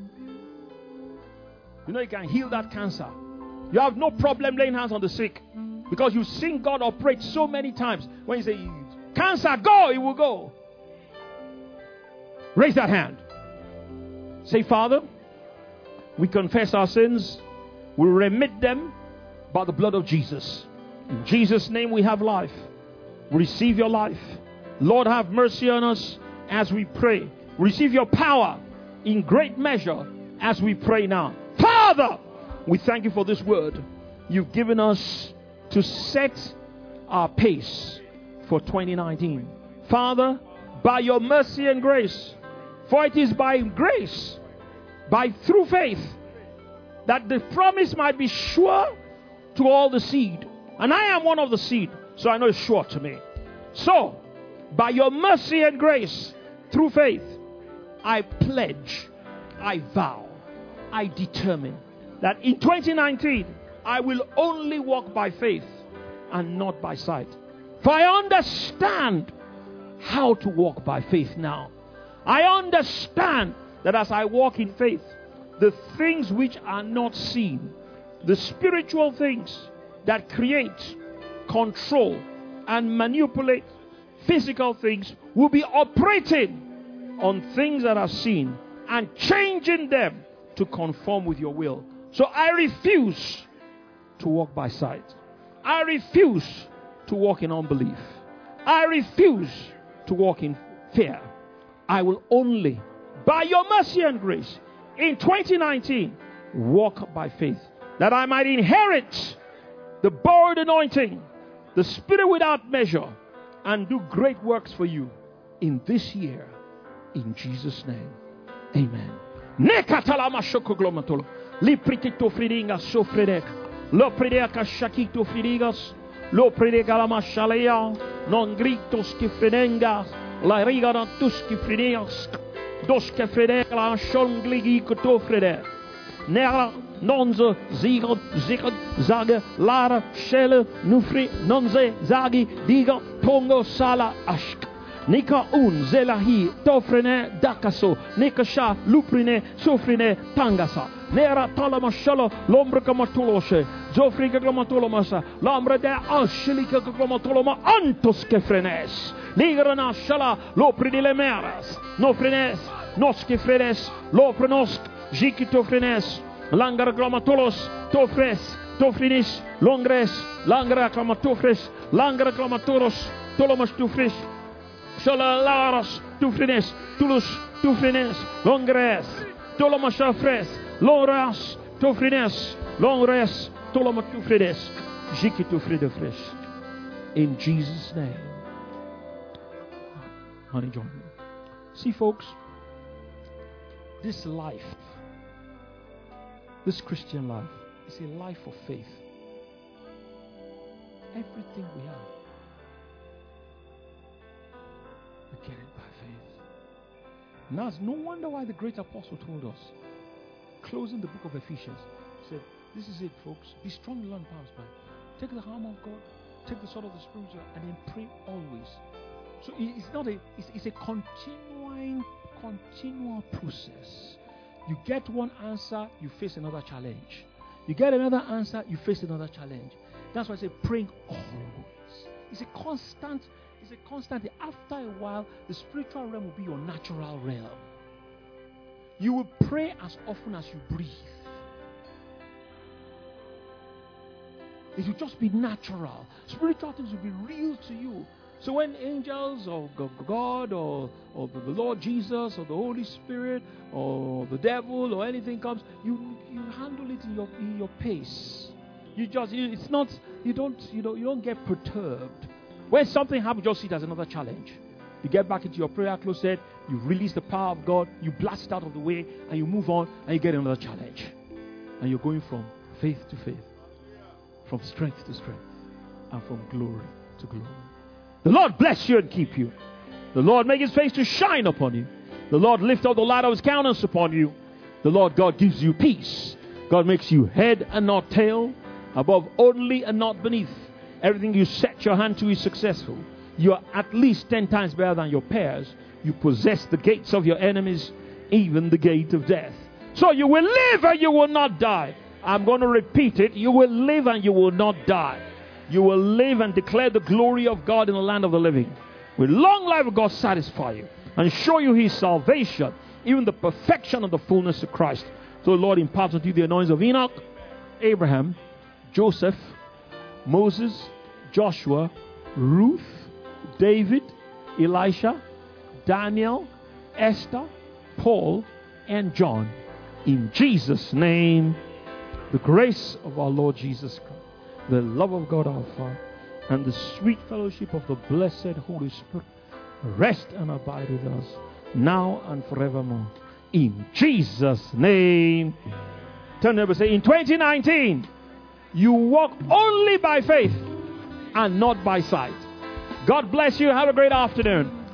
You know He can heal that cancer. You have no problem laying hands on the sick because you've seen God operate so many times. When you say, cancer, go, it will go. Raise that hand. Say, Father, we confess our sins. We remit them by the blood of Jesus. In Jesus' name we have life. We receive your life. Lord, have mercy on us as we pray. Receive your power in great measure as we pray now. Father, we thank you for this word you've given us to set our pace for twenty nineteen. Father, by your mercy and grace, For it is by grace, by through faith, that the promise might be sure to all the seed. And I am one of the seed, so I know it's sure to me. So, by your mercy and grace, through faith, I pledge, I vow, I determine that in twenty nineteen, I will only walk by faith and not by sight. For I understand how to walk by faith now. I understand that as I walk in faith, the things which are not seen, the spiritual things that create, control, and manipulate physical things will be operating on things that are seen and changing them to conform with your will. So I refuse to walk by sight. I refuse to walk in unbelief. I refuse to walk in fear. I will only, by your mercy and grace, in twenty nineteen, walk by faith, that I might inherit the borrowed anointing, the Spirit without measure, and do great works for you in this year. In Jesus' name, amen. Lo predeka shakito fridigas, lo predeka la mashalea, non gritos que fredengas, la riga na tuski fridigas, dos que fredeka la shongligi kuto frede. Nera nonze zigot zigot zage lara shele nufri nonze zagi diga tongo sala ashk. Nika un zelahi tofrene dakaso nika sha luprine sofrine tangasa nera talamashalo l'ombre kamatuloshe zofrika kamatulomasa l'ombre de ashilika kamatuloma antos kefrenes nigrana shala lopridile meras nofrenes noske frenes loprenos jikitofrenes langar klamatolos tofres tofrinis longres langra klamatofres langra klamatoros tolomas tofres Solalaras, Tufrines, Tulus, Tufrines, Longres, Tolomashafres, Loras, Tufrines, Longres, Tolomatufrines, Jikitufridefresh. In Jesus' name. Honey, join me. See, folks, this life, this Christian life, is a life of faith. Everything we have, we get it by faith. Now it's no wonder why the great apostle told us, closing the book of Ephesians, he said, this is it, folks. Be strong and learn powers by. Take the armor of God, take the sword of the Spirit, and then pray always. So it's not a, it's, it's a continuing, continual process. You get one answer, you face another challenge. You get another answer, you face another challenge. That's why I say praying always. It's a constant, it's a constant. After a while, the spiritual realm will be your natural realm. You will pray as often as you breathe. It will just be natural. Spiritual things will be real to you. So when angels or God or, or the Lord Jesus or the Holy Spirit or the devil or anything comes, you you handle it in your in your pace. You just you, it's not you don't you know you don't get perturbed. When something happens, just see it as another challenge. You get back into your prayer closet, you release the power of God, you blast it out of the way, and you move on, and you get another challenge. And you're going from faith to faith, from strength to strength, and from glory to glory. The Lord bless you and keep you. The Lord make his face to shine upon you. The Lord lift up the light of his countenance upon you. The Lord God gives you peace. God makes you head and not tail, above only and not beneath. Everything you set your hand to is successful. You are at least ten times better than your peers. You possess the gates of your enemies, even the gate of death. So you will live and you will not die. I'm going to repeat it. You will live and you will not die. You will live and declare the glory of God in the land of the living. With long life will God satisfy you and show you his salvation, even the perfection of the fullness of Christ. So the Lord imparts unto you the anointings of Enoch, Abraham, Joseph, Moses, Joshua, Ruth, David, Elisha, Daniel, Esther, Paul, and John. In Jesus' name, the grace of our Lord Jesus Christ, the love of God our Father, and the sweet fellowship of the blessed Holy Spirit rest and abide with us now and forevermore. In Jesus' name. Turn over and say, in twenty nineteen, you walk only by faith and not by sight. God bless you. Have a great afternoon.